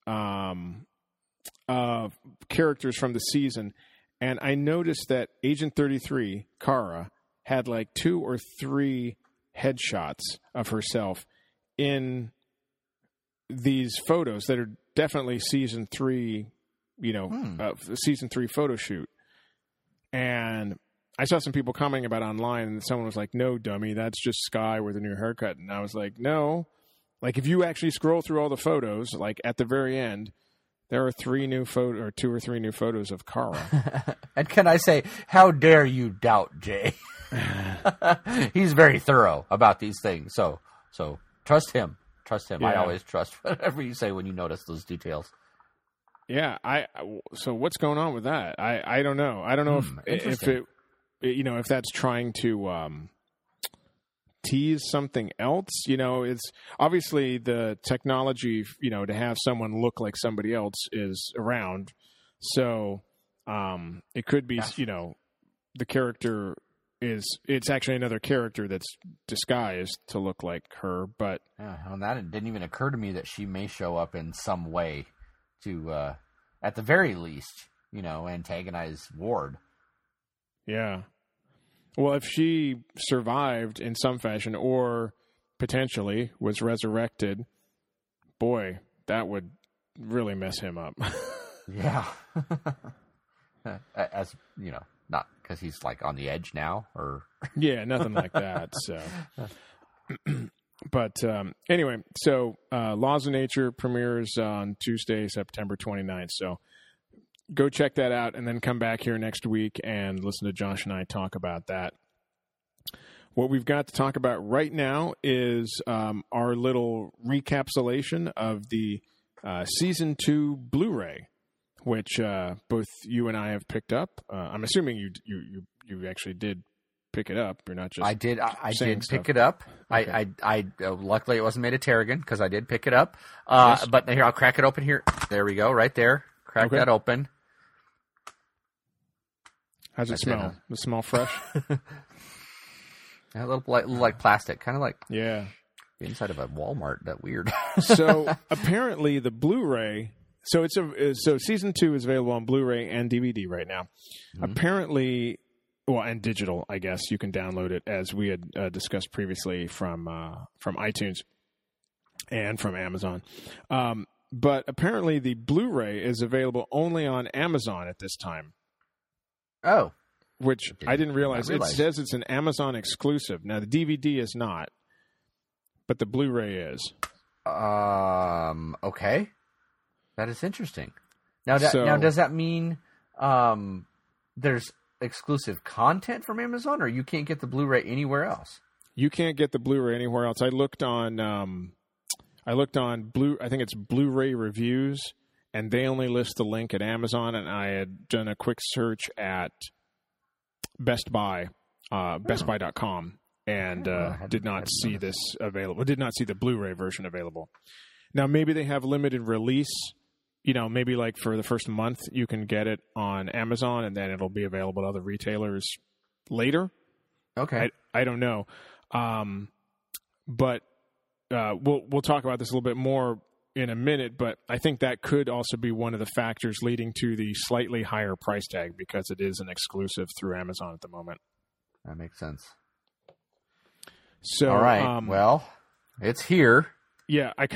Speaker 3: of characters from the season, and I noticed that Agent 33, Kara, had like 2 or 3 headshots of herself in these photos that are definitely season 3, season 3 photo shoot. And I saw some people commenting about it online, and someone was like, "No, dummy, that's just Skye with a new haircut." And I was like, "No, like if you actually scroll through all the photos, like at the very end, there are 2 or 3 new photos of Kara."
Speaker 5: And can I say, how dare you doubt Jay? He's very thorough about these things, so trust him. Trust him. Yeah. I always trust whatever you say when you notice those details.
Speaker 3: Yeah, so what's going on with that? I don't know. I don't know if that's trying to tease something else. It's obviously the technology, to have someone look like somebody else is around. So it could be, the character it's actually another character that's disguised to look like her. But
Speaker 5: that didn't even occur to me that she may show up in some way to, at the very least, antagonize Ward.
Speaker 3: Yeah. Well, if she survived in some fashion or potentially was resurrected, boy, that would really mess him up.
Speaker 5: Yeah. As, not because he's like on the edge now or.
Speaker 3: Yeah, nothing like that. So. But anyway, so Laws of Nature premieres on Tuesday, September 29th. So go check that out and then come back here next week and listen to Josh and I talk about that. What we've got to talk about right now is our little recapsulation of the Season 2 Blu-ray, which both you and I have picked up. I'm assuming you actually did pick it up. You're not just
Speaker 5: I did pick it up. Okay. I luckily it wasn't made of Terrigen because I did pick it up. Yes. But here, I'll crack it open here. There we go, right there. Crack that open.
Speaker 3: How's it smell? Does it smell fresh?
Speaker 5: A little like plastic, kind of like
Speaker 3: the
Speaker 5: inside of a Walmart. That weird.
Speaker 3: So apparently the Blu-ray. So so Season 2 is available on Blu-ray and DVD right now. Mm-hmm. Apparently. Well, and digital, I guess you can download it, as we had discussed previously from iTunes and from Amazon. But apparently, the Blu-ray is available only on Amazon at this time.
Speaker 5: Oh,
Speaker 3: which I didn't realize. It says it's an Amazon exclusive. Now, the DVD is not, but the Blu-ray is.
Speaker 5: Okay, that is interesting. Now, does that mean there's exclusive content from Amazon, or you can't get the Blu-ray anywhere else?
Speaker 3: You can't get the Blu-ray anywhere else. I looked on I think it's Blu-ray Reviews, and they only list the link at Amazon, and I had done a quick search at Best Buy, bestbuy.com, and did not see this available. Did not see the Blu-ray version available. Now, maybe they have limited release. Maybe like for the first month you can get it on Amazon, and then it'll be available to other retailers later.
Speaker 5: Okay.
Speaker 3: I don't know. But we'll talk about this a little bit more in a minute, but I think that could also be one of the factors leading to the slightly higher price tag, because it is an exclusive through Amazon at the moment.
Speaker 5: That makes sense.
Speaker 3: So,
Speaker 5: all right. Well, it's here.
Speaker 3: Yeah, I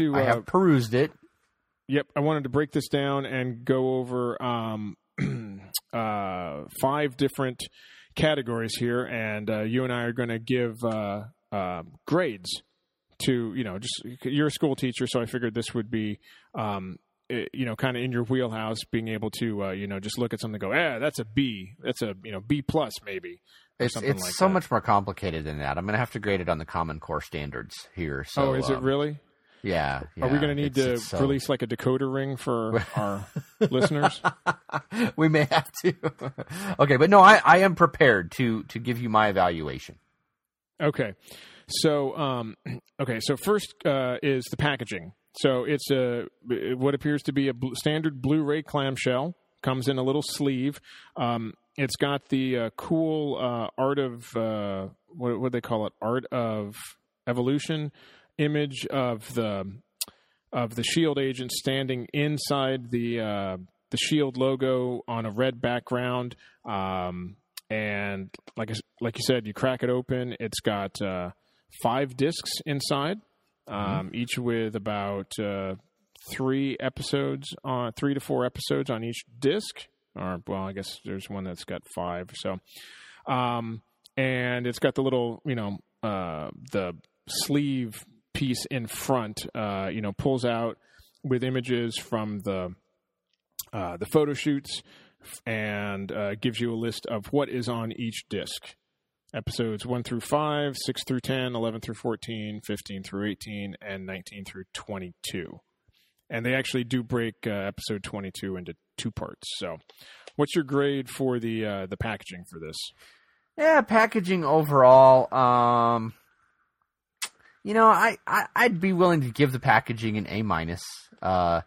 Speaker 3: have
Speaker 5: perused it.
Speaker 3: Yep, I wanted to break this down and go over 5 different categories here, and you and I are going to give grades to, just you're a school teacher, so I figured this would be, kind of in your wheelhouse, being able to, just look at something and go, that's a B. That's a, B plus maybe.
Speaker 5: It's
Speaker 3: like
Speaker 5: so
Speaker 3: that.
Speaker 5: much more complicated than that. I'm going to have to grade it on the Common Core standards here. So,
Speaker 3: is it really?
Speaker 5: Yeah.
Speaker 3: Are we going to need to release like a decoder ring for our listeners?
Speaker 5: We may have to. Okay, but no, I am prepared to give you my evaluation.
Speaker 3: Okay. So, so first is the packaging. So it's what appears to be a standard Blu-ray clamshell. Comes in a little sleeve. It's got the cool art of what do they call it? Art of Evolution image of the SHIELD agent standing inside the SHIELD logo on a red background. And like you said, you crack it open. It's got 5 discs inside, each with about 3 to 4 episodes on each disc. Or, well, I guess there's one that's got 5. So, and it's got the little, the sleeve piece in front, pulls out with images from the photo shoots, and gives you a list of what is on each disc. Episodes 1 through 5, 6 through 10, 11 through 14, 15 through 18, and 19 through 22. And they actually do break episode 22 into 2 parts. So, what's your grade for the packaging for this?
Speaker 5: Yeah, packaging overall. I'd be willing to give the packaging an A-.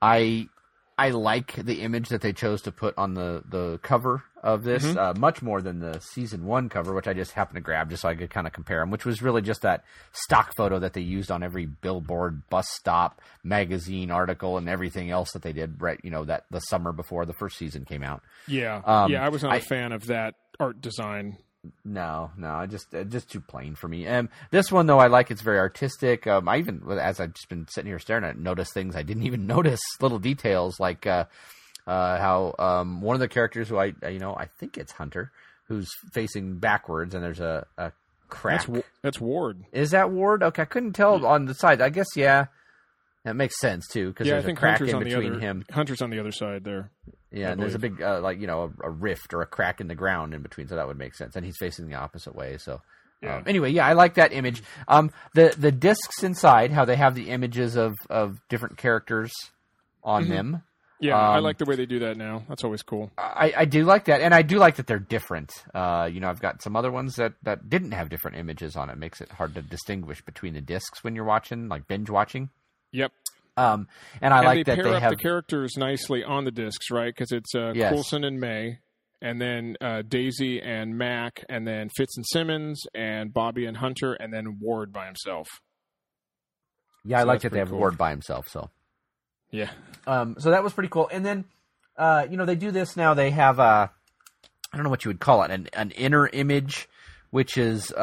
Speaker 5: I like the image that they chose to put on the cover of this, much more than the season 1 cover, which I just happened to grab just so I could kind of compare them, which was really just that stock photo that they used on every billboard, bus stop, magazine article, and everything else that they did, right? That the summer before the first season came out.
Speaker 3: Yeah. I was not a fan of that art design.
Speaker 5: No, just too plain for me. This one though, I like. It's very artistic. I even, as I've just been sitting here staring at it, noticed things I didn't even notice, little details like how one of the characters who I think it's Hunter, who's facing backwards, and there's a crack.
Speaker 3: That's Ward.
Speaker 5: Is that Ward? Okay, I couldn't tell on the side. I guess that makes sense too, because there's a crack in between him.
Speaker 3: Hunter's on the other side there.
Speaker 5: Yeah, and there's a big, a rift or a crack in the ground in between, so that would make sense. And he's facing the opposite way, so.
Speaker 3: Yeah.
Speaker 5: Anyway, I like that image. The discs inside, how they have the images of different characters on them.
Speaker 3: Yeah, I like the way they do that now. That's always cool.
Speaker 5: I do like that, and I do like that they're different. I've got some other ones that didn't have different images on it. It makes it hard to distinguish between the discs when you're watching, like binge watching.
Speaker 3: Yep.
Speaker 5: And like that
Speaker 3: they
Speaker 5: they
Speaker 3: pair
Speaker 5: have
Speaker 3: up the characters nicely on the discs, right? Because it's
Speaker 5: Yes.
Speaker 3: Coulson and May, and then Daisy and Mac, and then Fitz and Simmons, and Bobby and Hunter, and then Ward by himself.
Speaker 5: Yeah, I
Speaker 3: So
Speaker 5: like
Speaker 3: that's
Speaker 5: that they have
Speaker 3: pretty cool.
Speaker 5: Ward by himself. So
Speaker 3: Yeah.
Speaker 5: so that was pretty cool. And then they do this now. They have I don't know what you would call it, an inner image, which is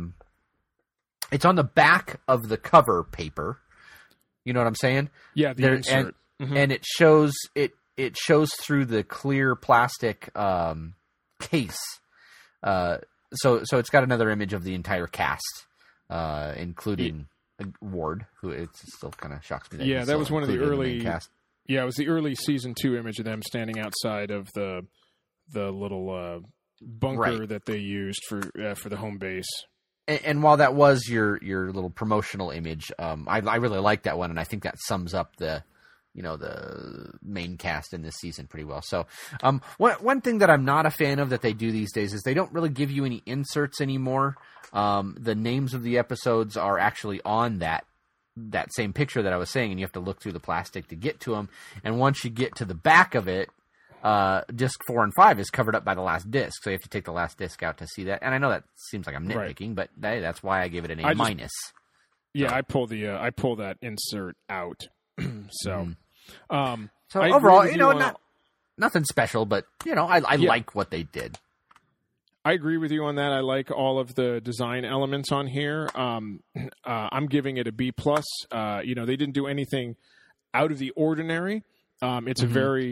Speaker 5: it's on the back of the cover paper. You know what I'm saying?
Speaker 3: Yeah, the insert.
Speaker 5: And it shows it shows through the clear plastic case. So it's got another image of the entire cast, including Ward, who it still kind of shocks me. That
Speaker 3: Yeah,
Speaker 5: he's
Speaker 3: that
Speaker 5: still
Speaker 3: was one of the
Speaker 5: included in
Speaker 3: early
Speaker 5: main cast.
Speaker 3: Yeah, it was the early season 2 image of them standing outside of the little bunker that they used for the home base.
Speaker 5: And while that was your little promotional image, I really like that one, and I think that sums up the main cast in this season pretty well. So, one thing that I'm not a fan of that they do these days is they don't really give you any inserts anymore. The names of the episodes are actually on that same picture that I was saying, and you have to look through the plastic to get to them. And once you get to the back of it, disc 4 and 5 is covered up by the last disc, so you have to take the last disc out to see that. And I know that seems like I'm nitpicking, but hey, that's why I gave it an A minus.
Speaker 3: Yeah, I pull that insert out. So
Speaker 5: overall, nothing special, but I like what they did.
Speaker 3: I agree with you on that. I like all of the design elements on here. I'm giving it a B+. They didn't do anything out of the ordinary. It's a very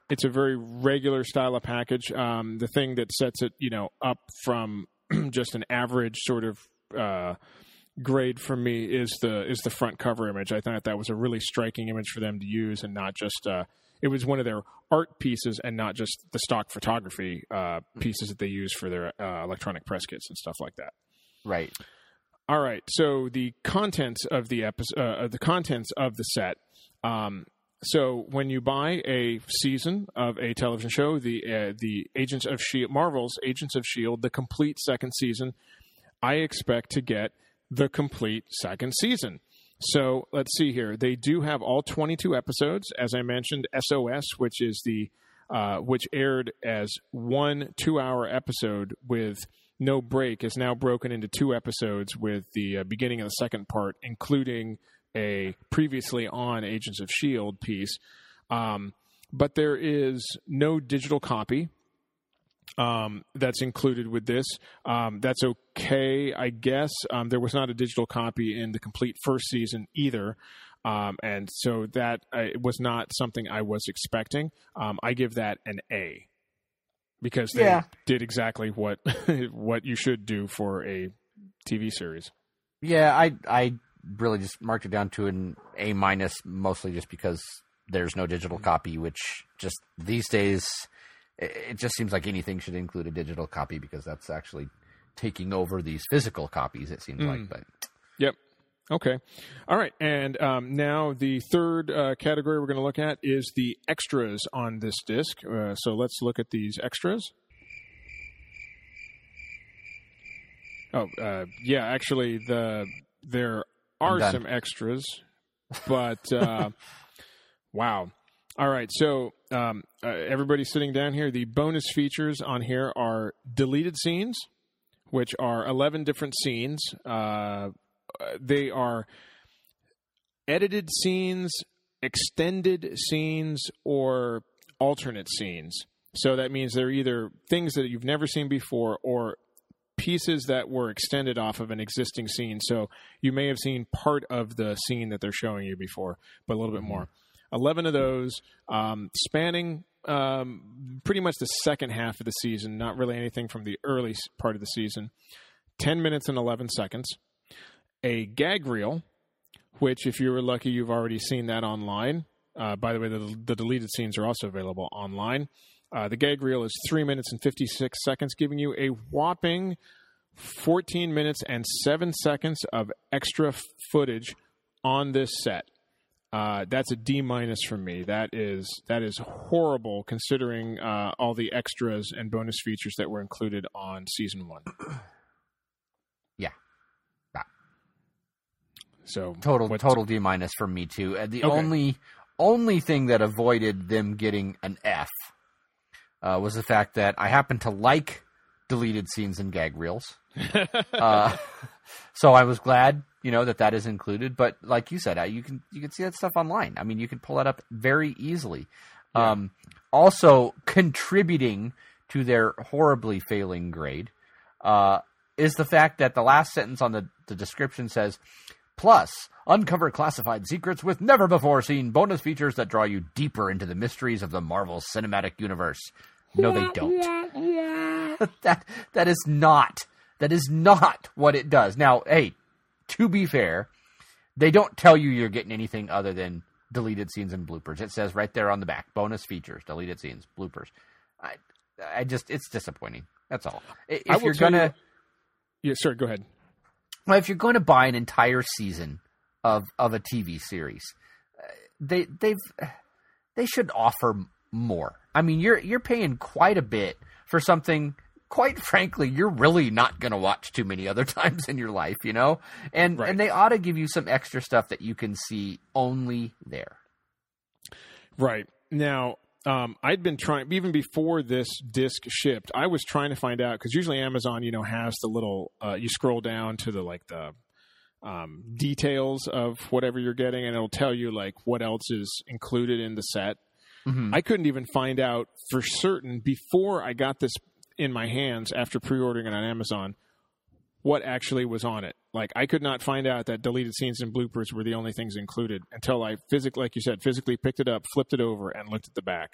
Speaker 3: It's a very regular style of package. The thing that sets it, up from just an average sort of grade for me is the front cover image. I thought that was a really striking image for them to use, and not just it was one of their art pieces and not just the stock photography pieces that they use for their electronic press kits and stuff like that.
Speaker 5: Right.
Speaker 3: All right. So the contents of the set. So when you buy a season of a television show, the Agents of S.H.I.E.L.D., Marvel's Agents of S.H.I.E.L.D., the complete second season, I expect to get the complete second season. So let's see here. They do have all 22 episodes. As I mentioned, SOS, which is which aired as 1 2-hour episode with no break, is now broken into 2 episodes with the beginning of the second part, including a previously on Agents of S.H.I.E.L.D. piece. But there is no digital copy that's included with this. That's okay, I guess. There was not a digital copy in the complete first season either. And so that was not something I was expecting. I give that an A because they did exactly what what you should do for a TV series.
Speaker 5: Yeah, I really just marked it down to an A-, mostly just because there's no digital copy, which just these days, it just seems like anything should include a digital copy because that's actually taking over these physical copies, it seems like. But
Speaker 3: Yep. Okay. All right. And now the third category we're going to look at is the extras on this disc. So let's look at these extras. Oh, yeah, actually, there are some extras, but wow. All right, so everybody sitting down here, the bonus features on here are deleted scenes, which are 11 different scenes. They are edited scenes, extended scenes, or alternate scenes. So that means they're either things that you've never seen before or pieces that were extended off of an existing scene. So you may have seen part of the scene that they're showing you before, but a little bit more. 11 of those, spanning pretty much the second half of the season, not really anything from the early part of the season. 10 minutes and 11 seconds. A gag reel, which if you were lucky, you've already seen that online. By the way, the deleted scenes are also available online. The gag reel is 3 minutes and 56 seconds, giving you a whopping 14 minutes and 7 seconds of extra footage on this set. That's a D- from me. That is horrible considering all the extras and bonus features that were included on season 1.
Speaker 5: Yeah.
Speaker 3: So
Speaker 5: total D- for me too. The only thing that avoided them getting an F was the fact that I happen to like deleted scenes and gag reels. So I was glad, that is included. But like you said, you can see that stuff online. I mean, you can pull that up very easily. Yeah. Also contributing to their horribly failing grade is the fact that the last sentence on the description says, plus, uncover classified secrets with never-before-seen bonus features that draw you deeper into the mysteries of the Marvel Cinematic Universe. No, they don't. That is not what it does. Now, hey, to be fair, they don't tell you you're getting anything other than deleted scenes and bloopers. It says right there on the back, bonus features, deleted scenes, bloopers. It's disappointing. That's all. If you're gonna...
Speaker 3: Yeah, sorry, go ahead.
Speaker 5: Well, if you're going to buy an entire season of a TV series, they should offer more. I mean, you're paying quite a bit for something. Quite frankly, you're really not going to watch too many other times in your life, and right. And they ought to give you some extra stuff that you can see only there. Right
Speaker 3: now. I'd been trying, even before this disc shipped, I was trying to find out, because usually Amazon, has the little, you scroll down to the details of whatever you're getting, and it'll tell you, what else is included in the set. Mm-hmm. I couldn't even find out for certain before I got this in my hands after pre-ordering it on Amazon what actually was on it. I could not find out that deleted scenes and bloopers were the only things included until I physically picked it up, flipped it over, and looked at the back.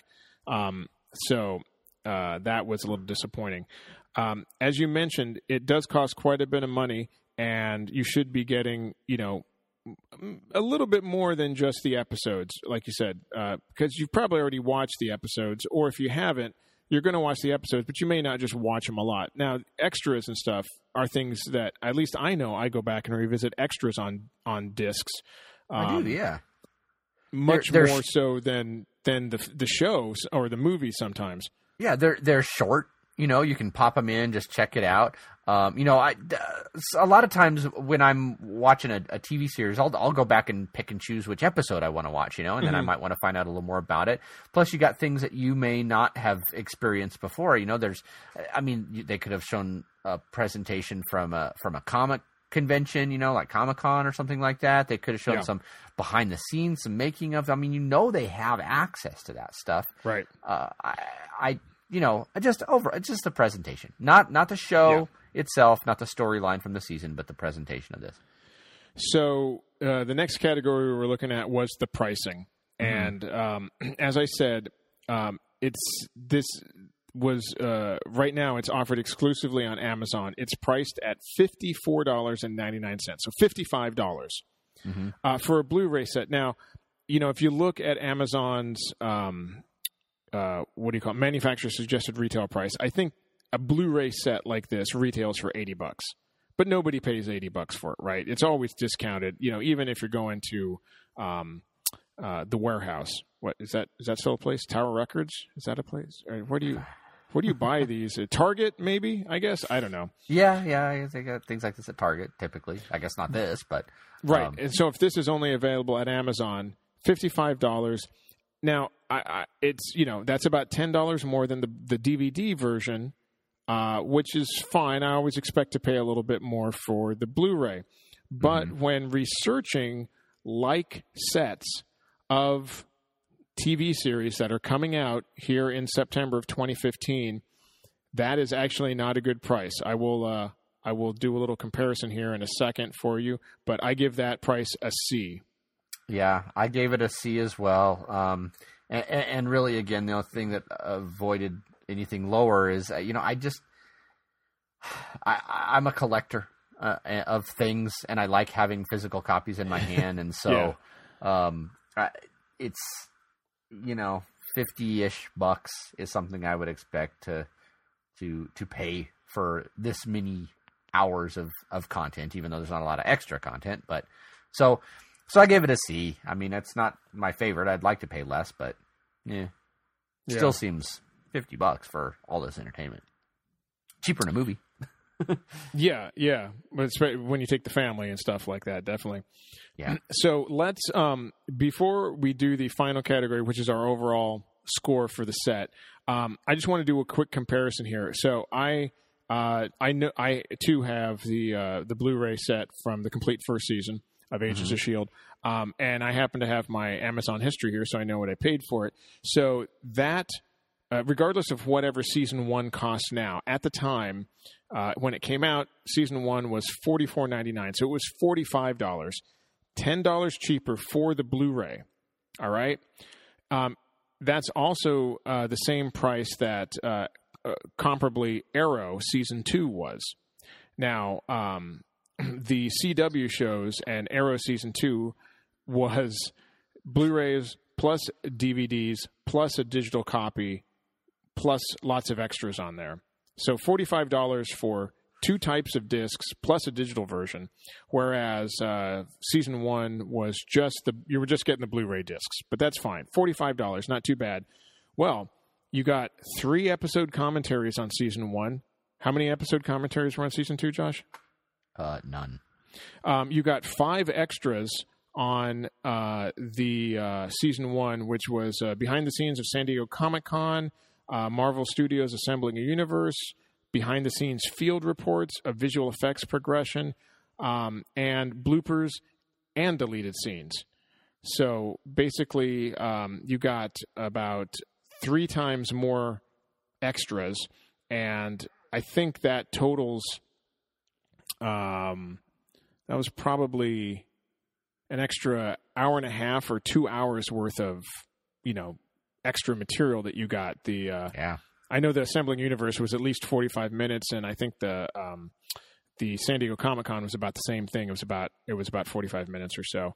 Speaker 3: So that was a little disappointing. As you mentioned, it does cost quite a bit of money, and you should be getting, a little bit more than just the episodes, like you said, because you've probably already watched the episodes, or if you haven't, you're going to watch the episodes, but you may not just watch them a lot. Now, extras and stuff are things that, at least I know, I go back and revisit extras on discs.
Speaker 5: I do, yeah.
Speaker 3: Much more so than the shows or the movies sometimes.
Speaker 5: Yeah, they're short. You can pop them in, just check it out. A lot of times when I'm watching a TV series, I'll go back and pick and choose which episode I want to watch, and then I might want to find out a little more about it. Plus, you got things that you may not have experienced before. They could have shown a presentation from a comic convention, like Comic-Con or something like that. They could have shown some behind the scenes, some making of. They have access to that stuff.
Speaker 3: Right.
Speaker 5: Just the presentation, not the show itself, not the storyline from the season, but the presentation of this.
Speaker 3: So the next category we were looking at was the pricing, and as I said, right now it's offered exclusively on Amazon. It's priced at $54.99, so $55 for a Blu-ray set. Now, if you look at Amazon's manufacturer suggested retail price, I think a Blu-ray set like this retails for $80, but nobody pays $80 for it, right? It's always discounted, even if you're going to the warehouse. What is that? Is that still a place? Tower Records? Is that a place? Or where do you buy these? At Target, maybe? I guess. I don't know.
Speaker 5: Yeah. They got things like this at Target, typically. I guess not this, but
Speaker 3: right. And so if this is only available at Amazon, $55. Now, it's that's about $10 more than the DVD version, which is fine. I always expect to pay a little bit more for the Blu-ray, but when researching like sets of TV series that are coming out here in September of 2015, that is actually not a good price. I will do a little comparison here in a second for you, but I give that price a C.
Speaker 5: Yeah, I gave it a C as well. And really, again, the only thing that avoided anything lower is, I'm a collector of things, and I like having physical copies in my hand. And so it's, 50-ish bucks is something I would expect to pay for this many hours of content, even though there's not a lot of extra content. But so I gave it a C. It's not my favorite. I'd like to pay less, but still seems $50 for all this entertainment. Cheaper than a movie.
Speaker 3: Yeah. But when you take the family and stuff like that, definitely.
Speaker 5: Yeah.
Speaker 3: So let's before we do the final category, which is our overall score for the set, I just want to do a quick comparison here. So I know I too have the Blu-ray set from the complete first season of Agents of S.H.I.E.L.D. And I happen to have my Amazon history here, so I know what I paid for it. So that, regardless of whatever Season 1 costs now, at the time, when it came out, Season 1 was $44.99, so it was $45, $10 cheaper for the Blu-ray, all right? That's also the same price that comparably Arrow Season 2 was. Now, the CW shows and Arrow Season 2 was Blu-rays plus DVDs plus a digital copy plus lots of extras on there. So $45 for two types of discs plus a digital version, whereas Season 1 was you were just getting the Blu-ray discs, but that's fine. $45, not too bad. Well, you got 3 episode commentaries on Season 1. How many episode commentaries were on Season 2, Josh?
Speaker 5: None.
Speaker 3: You got 5 extras on the Season 1, which was behind the scenes of San Diego Comic-Con, Marvel Studios Assembling a Universe, behind the scenes field reports of visual effects progression, and bloopers and deleted scenes. So basically, you got about 3 times more extras, and I think that totals. That was probably an extra hour and a half or 2 hours worth of, extra material that you got. I know the Assembling Universe was at least 45 minutes, and I think the San Diego Comic-Con was about the same thing. It was about 45 minutes or so.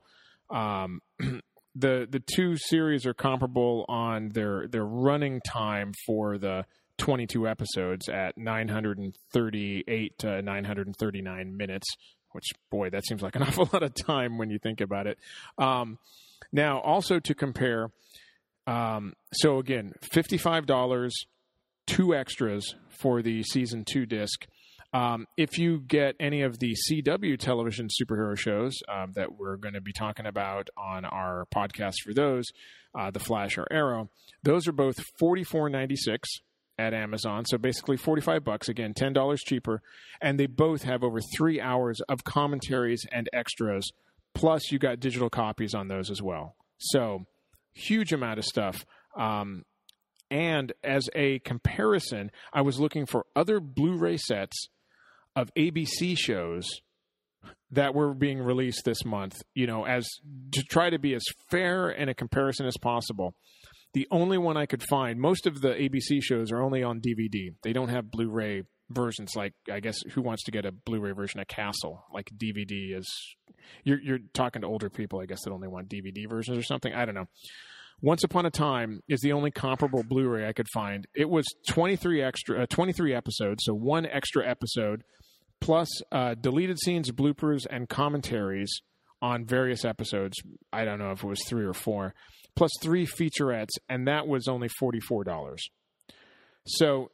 Speaker 3: The two series are comparable on their running time for the 22 episodes at 938 to 939 minutes, which, boy, that seems like an awful lot of time when you think about it. Now, also to compare, so again, $55, 2 extras for the season 2 disc. If you get any of the CW television superhero shows that we're going to be talking about on our podcast for those, The Flash or Arrow, those are both $44.96 at Amazon. So basically $45, again, $10 cheaper. And they both have over 3 hours of commentaries and extras. Plus you got digital copies on those as well. So huge amount of stuff. And as a comparison, I was looking for other Blu-ray sets of ABC shows that were being released this month, as to try to be as fair in a comparison as possible. The only one I could find, most of the ABC shows are only on DVD. They don't have Blu-ray versions. Like, I guess, who wants to get a Blu-ray version of Castle? Like DVD is, you're talking to older people, I guess, that only want DVD versions or something. I don't know. Once Upon a Time is the only comparable Blu-ray I could find. It was 23 episodes, so 1 extra episode, plus deleted scenes, bloopers, and commentaries on various episodes. I don't know if it was 3 or 4, plus 3 featurettes, and that was only $44. So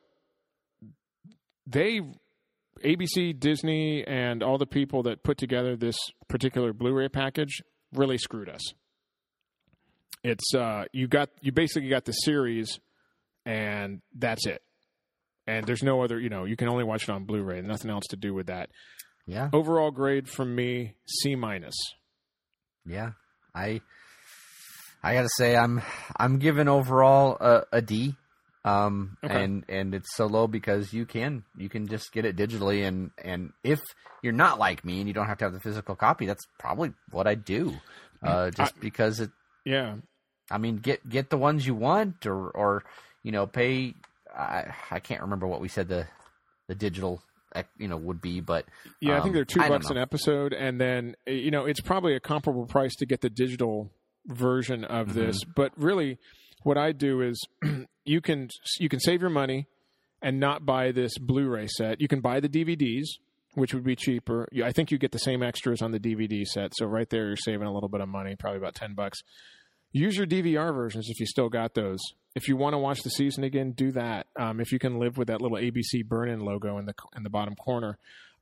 Speaker 3: ABC, Disney, and all the people that put together this particular Blu-ray package really screwed us. It's you basically got the series, and that's it. And there's no other, you can only watch it on Blu-ray. Nothing else to do with that.
Speaker 5: Yeah.
Speaker 3: Overall grade from me, C-.
Speaker 5: Yeah. I got to say I'm giving overall a D. Okay. And it's so low because you can just get it digitally, and if you're not like me and you don't have to have the physical copy, that's probably what I do. Because it.
Speaker 3: Yeah.
Speaker 5: I mean, get the ones you want, or pay. I can't remember what we said the digital would be, but
Speaker 3: yeah, I think they're $2 an episode, and then it's probably a comparable price to get the digital version of this. But really, what I do is you can save your money and not buy this Blu-ray set. You can buy the DVDs, which would be cheaper. I think you get the same extras on the DVD set, so right there you're saving a little bit of money, probably about $10. Use your DVR versions if you still got those. If you want to watch the season again, do that. If you can live with that little ABC burn-in logo in the bottom corner,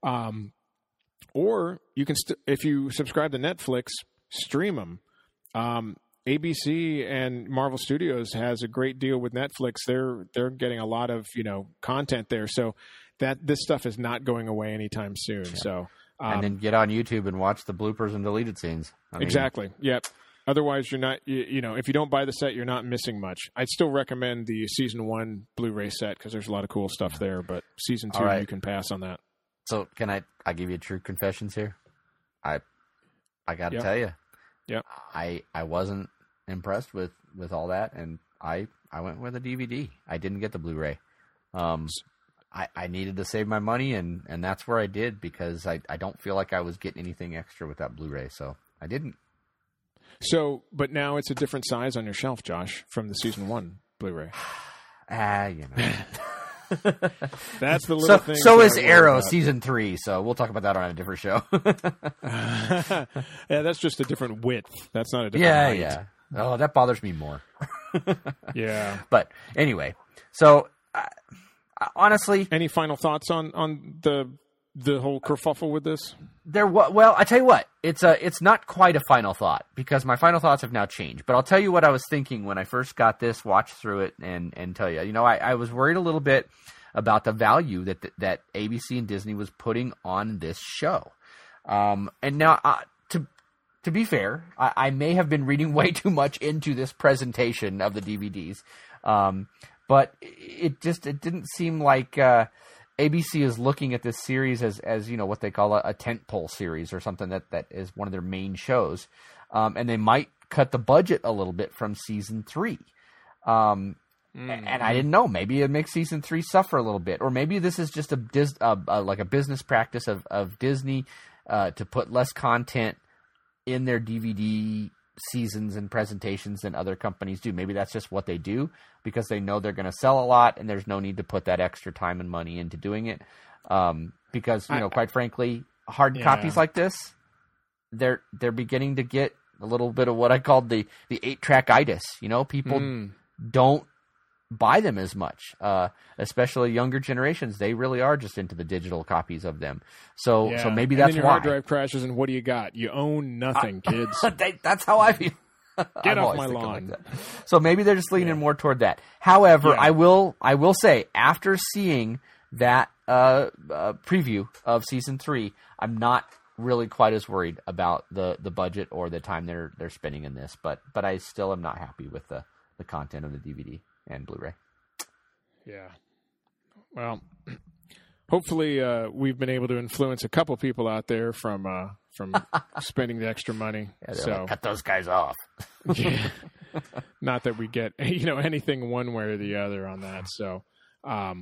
Speaker 3: or you can if you subscribe to Netflix, stream them. ABC and Marvel Studios has a great deal with Netflix. They're getting a lot of content there, so that this stuff is not going away anytime soon. Yeah. So
Speaker 5: and then get on YouTube and watch the bloopers and deleted scenes.
Speaker 3: Exactly. Yep. Otherwise, you're not, if you don't buy the set, you're not missing much. I'd still recommend the Season 1 Blu-ray set because there's a lot of cool stuff there, but Season 2, you can pass on that.
Speaker 5: So can I give you true confessions here? I got to tell you.
Speaker 3: Yeah.
Speaker 5: I wasn't impressed with all that, and I went with a DVD. I didn't get the Blu-ray. I needed to save my money, and that's where I did, because I don't feel like I was getting anything extra with that Blu-ray, so I didn't.
Speaker 3: So, but now it's a different size on your shelf, Josh, from the Season 1 Blu-ray. That's the little thing.
Speaker 5: So is Arrow Season 3, so we'll talk about that on a different show.
Speaker 3: Yeah, that's just a different width. That's not a different height.
Speaker 5: Yeah. Oh, that bothers me more.
Speaker 3: Yeah.
Speaker 5: But anyway, so honestly...
Speaker 3: Any final thoughts on the whole kerfuffle with this?
Speaker 5: Well, I tell you what, it's not quite a final thought, because my final thoughts have now changed. But I'll tell you what I was thinking when I first got this, watched through it, and tell you. I was worried a little bit about the value that ABC and Disney was putting on this show. And now, to be fair, I may have been reading way too much into this presentation of the DVDs, but it didn't seem like ABC is looking at this series as what they call a tentpole series, or something that is one of their main shows, and they might cut the budget a little bit from Season 3. And I didn't know. Maybe it makes season 3 suffer a little bit, or maybe this is just like a business practice of Disney to put less content in their DVD seasons and presentations than other companies do. Maybe that's just what they do because they know they're going to sell a lot, and there's no need to put that extra time and money into doing it. Because quite frankly, hard copies like this, they're beginning to get a little bit of what I called the 8-track-itis. People don't buy them as much, especially younger generations. They really are just into the digital copies of them. So maybe that's
Speaker 3: and then your
Speaker 5: why.
Speaker 3: hard drive crashes, and what do you got? You own nothing, kids.
Speaker 5: That's how I feel.
Speaker 3: Get
Speaker 5: I'm
Speaker 3: off
Speaker 5: always
Speaker 3: my
Speaker 5: thinking
Speaker 3: lawn.
Speaker 5: like that. So maybe they're just leaning more toward that. However, I will say, after seeing that preview of season 3, I'm not really quite as worried about the budget or the time they're spending in this. But I still am not happy with the content of the DVD and Blu-ray.
Speaker 3: Yeah. Well, hopefully we've been able to influence a couple people out there from spending the extra money.
Speaker 5: So cut those guys off.
Speaker 3: Not that we get anything one way or the other on that. So, I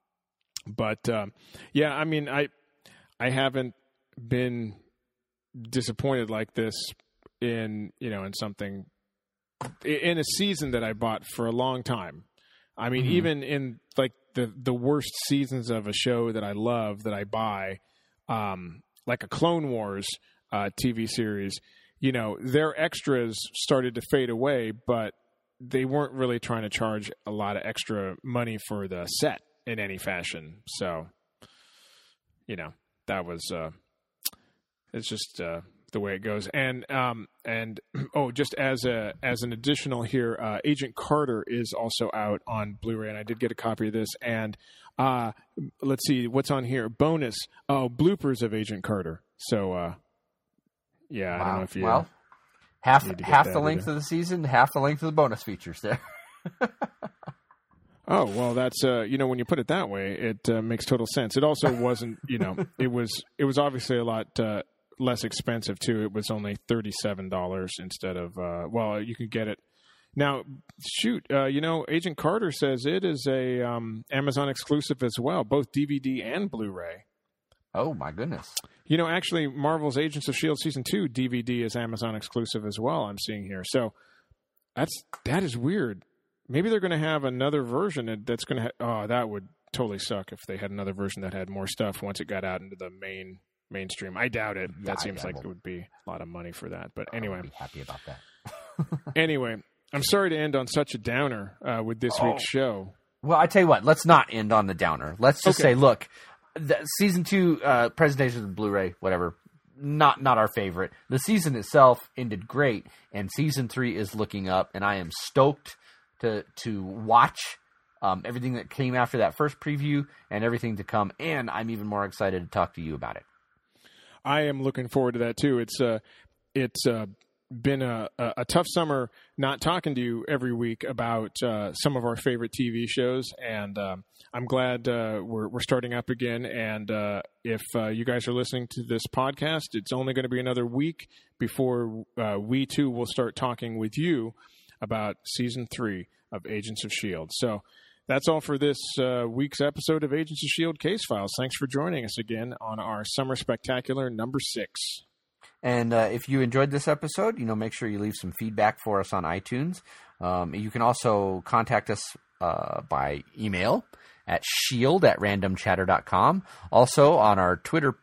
Speaker 3: mean, I haven't been disappointed like this in something in a season that I bought for a long time. I mean, even in like the worst seasons of a show that I love that I buy, like a Clone Wars TV series, their extras started to fade away, but they weren't really trying to charge a lot of extra money for the set in any fashion. So, that was it's just the way it goes. And just as an additional here, Agent Carter is also out on Blu-ray, and I did get a copy of this. And let's see what's on here. Bonus bloopers of Agent Carter. So wow. I don't know if you
Speaker 5: half the length of the season, half the length of the bonus features there.
Speaker 3: Oh, well, that's when you put it that way, it makes total sense. It also wasn't, it was obviously a lot less expensive too. It was only $37 instead of you can get it now. Shoot, Agent Carter says it is a Amazon exclusive as well, both DVD and Blu-ray.
Speaker 5: Oh my goodness!
Speaker 3: Actually, Marvel's Agents of S.H.I.E.L.D. season 2 DVD is Amazon exclusive as well. I'm seeing here, so that is weird. Maybe they're going to have another version that's going to. That would totally suck if they had another version that had more stuff once it got out into the mainstream. I doubt it. That seems like it would be a lot of money for that. But anyway,
Speaker 5: I'd be happy about that.
Speaker 3: Anyway, I'm sorry to end on such a downer with this week's show.
Speaker 5: Well, I tell you what. Let's not end on the downer. Let's just say, look, the season 2 presentations of Blu-ray, whatever. Not our favorite. The season itself ended great, and season 3 is looking up, and I am stoked to watch everything that came after that first preview and everything to come, and I'm even more excited to talk to you about it.
Speaker 3: I am looking forward to that too. It's been a tough summer not talking to you every week about some of our favorite TV shows, and I'm glad we're starting up again. And if you guys are listening to this podcast, it's only going to be another week before we too will start talking with you about season 3 of Agents of S.H.I.E.L.D. So that's all for this week's episode of Agents of S.H.I.E.L.D. Case Files. Thanks for joining us again on our Summer Spectacular number 6.
Speaker 5: And if you enjoyed this episode, make sure you leave some feedback for us on iTunes. You can also contact us by email at shield@randomchatter.com. Also on our Twitter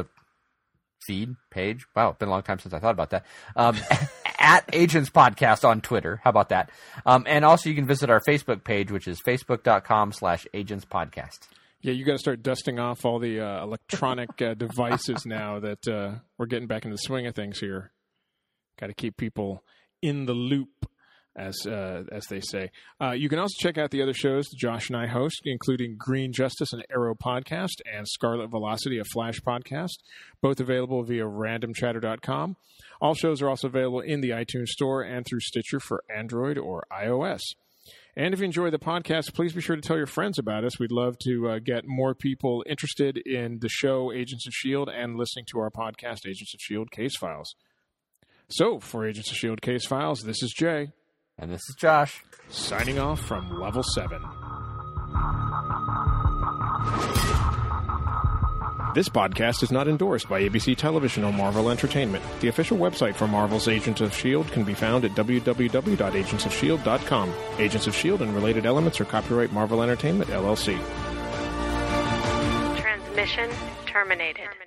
Speaker 5: feed page. Wow, it's been a long time since I thought about that. At Agents Podcast on Twitter. How about that? And also you can visit our Facebook page, which is facebook.com/Agents Podcast.
Speaker 3: Yeah, you got to start dusting off all the electronic devices now that we're getting back into the swing of things here. Got to keep people in the loop, as they say. You can also check out the other shows that Josh and I host, including Green Justice, an Arrow podcast, and Scarlet Velocity, a Flash podcast, both available via randomchatter.com. All shows are also available in the iTunes Store and through Stitcher for Android or iOS. And if you enjoy the podcast, please be sure to tell your friends about us. We'd love to get more people interested in the show Agents of S.H.I.E.L.D. and listening to our podcast, Agents of S.H.I.E.L.D. Case Files. So, for Agents of S.H.I.E.L.D. Case Files, this is Jay.
Speaker 5: And this is Josh.
Speaker 3: Signing off from Level 7. This podcast is not endorsed by ABC Television or Marvel Entertainment. The official website for Marvel's Agents of S.H.I.E.L.D. can be found at www.agentsofshield.com. Agents of S.H.I.E.L.D. and related elements are copyright Marvel Entertainment, LLC.
Speaker 1: Transmission terminated.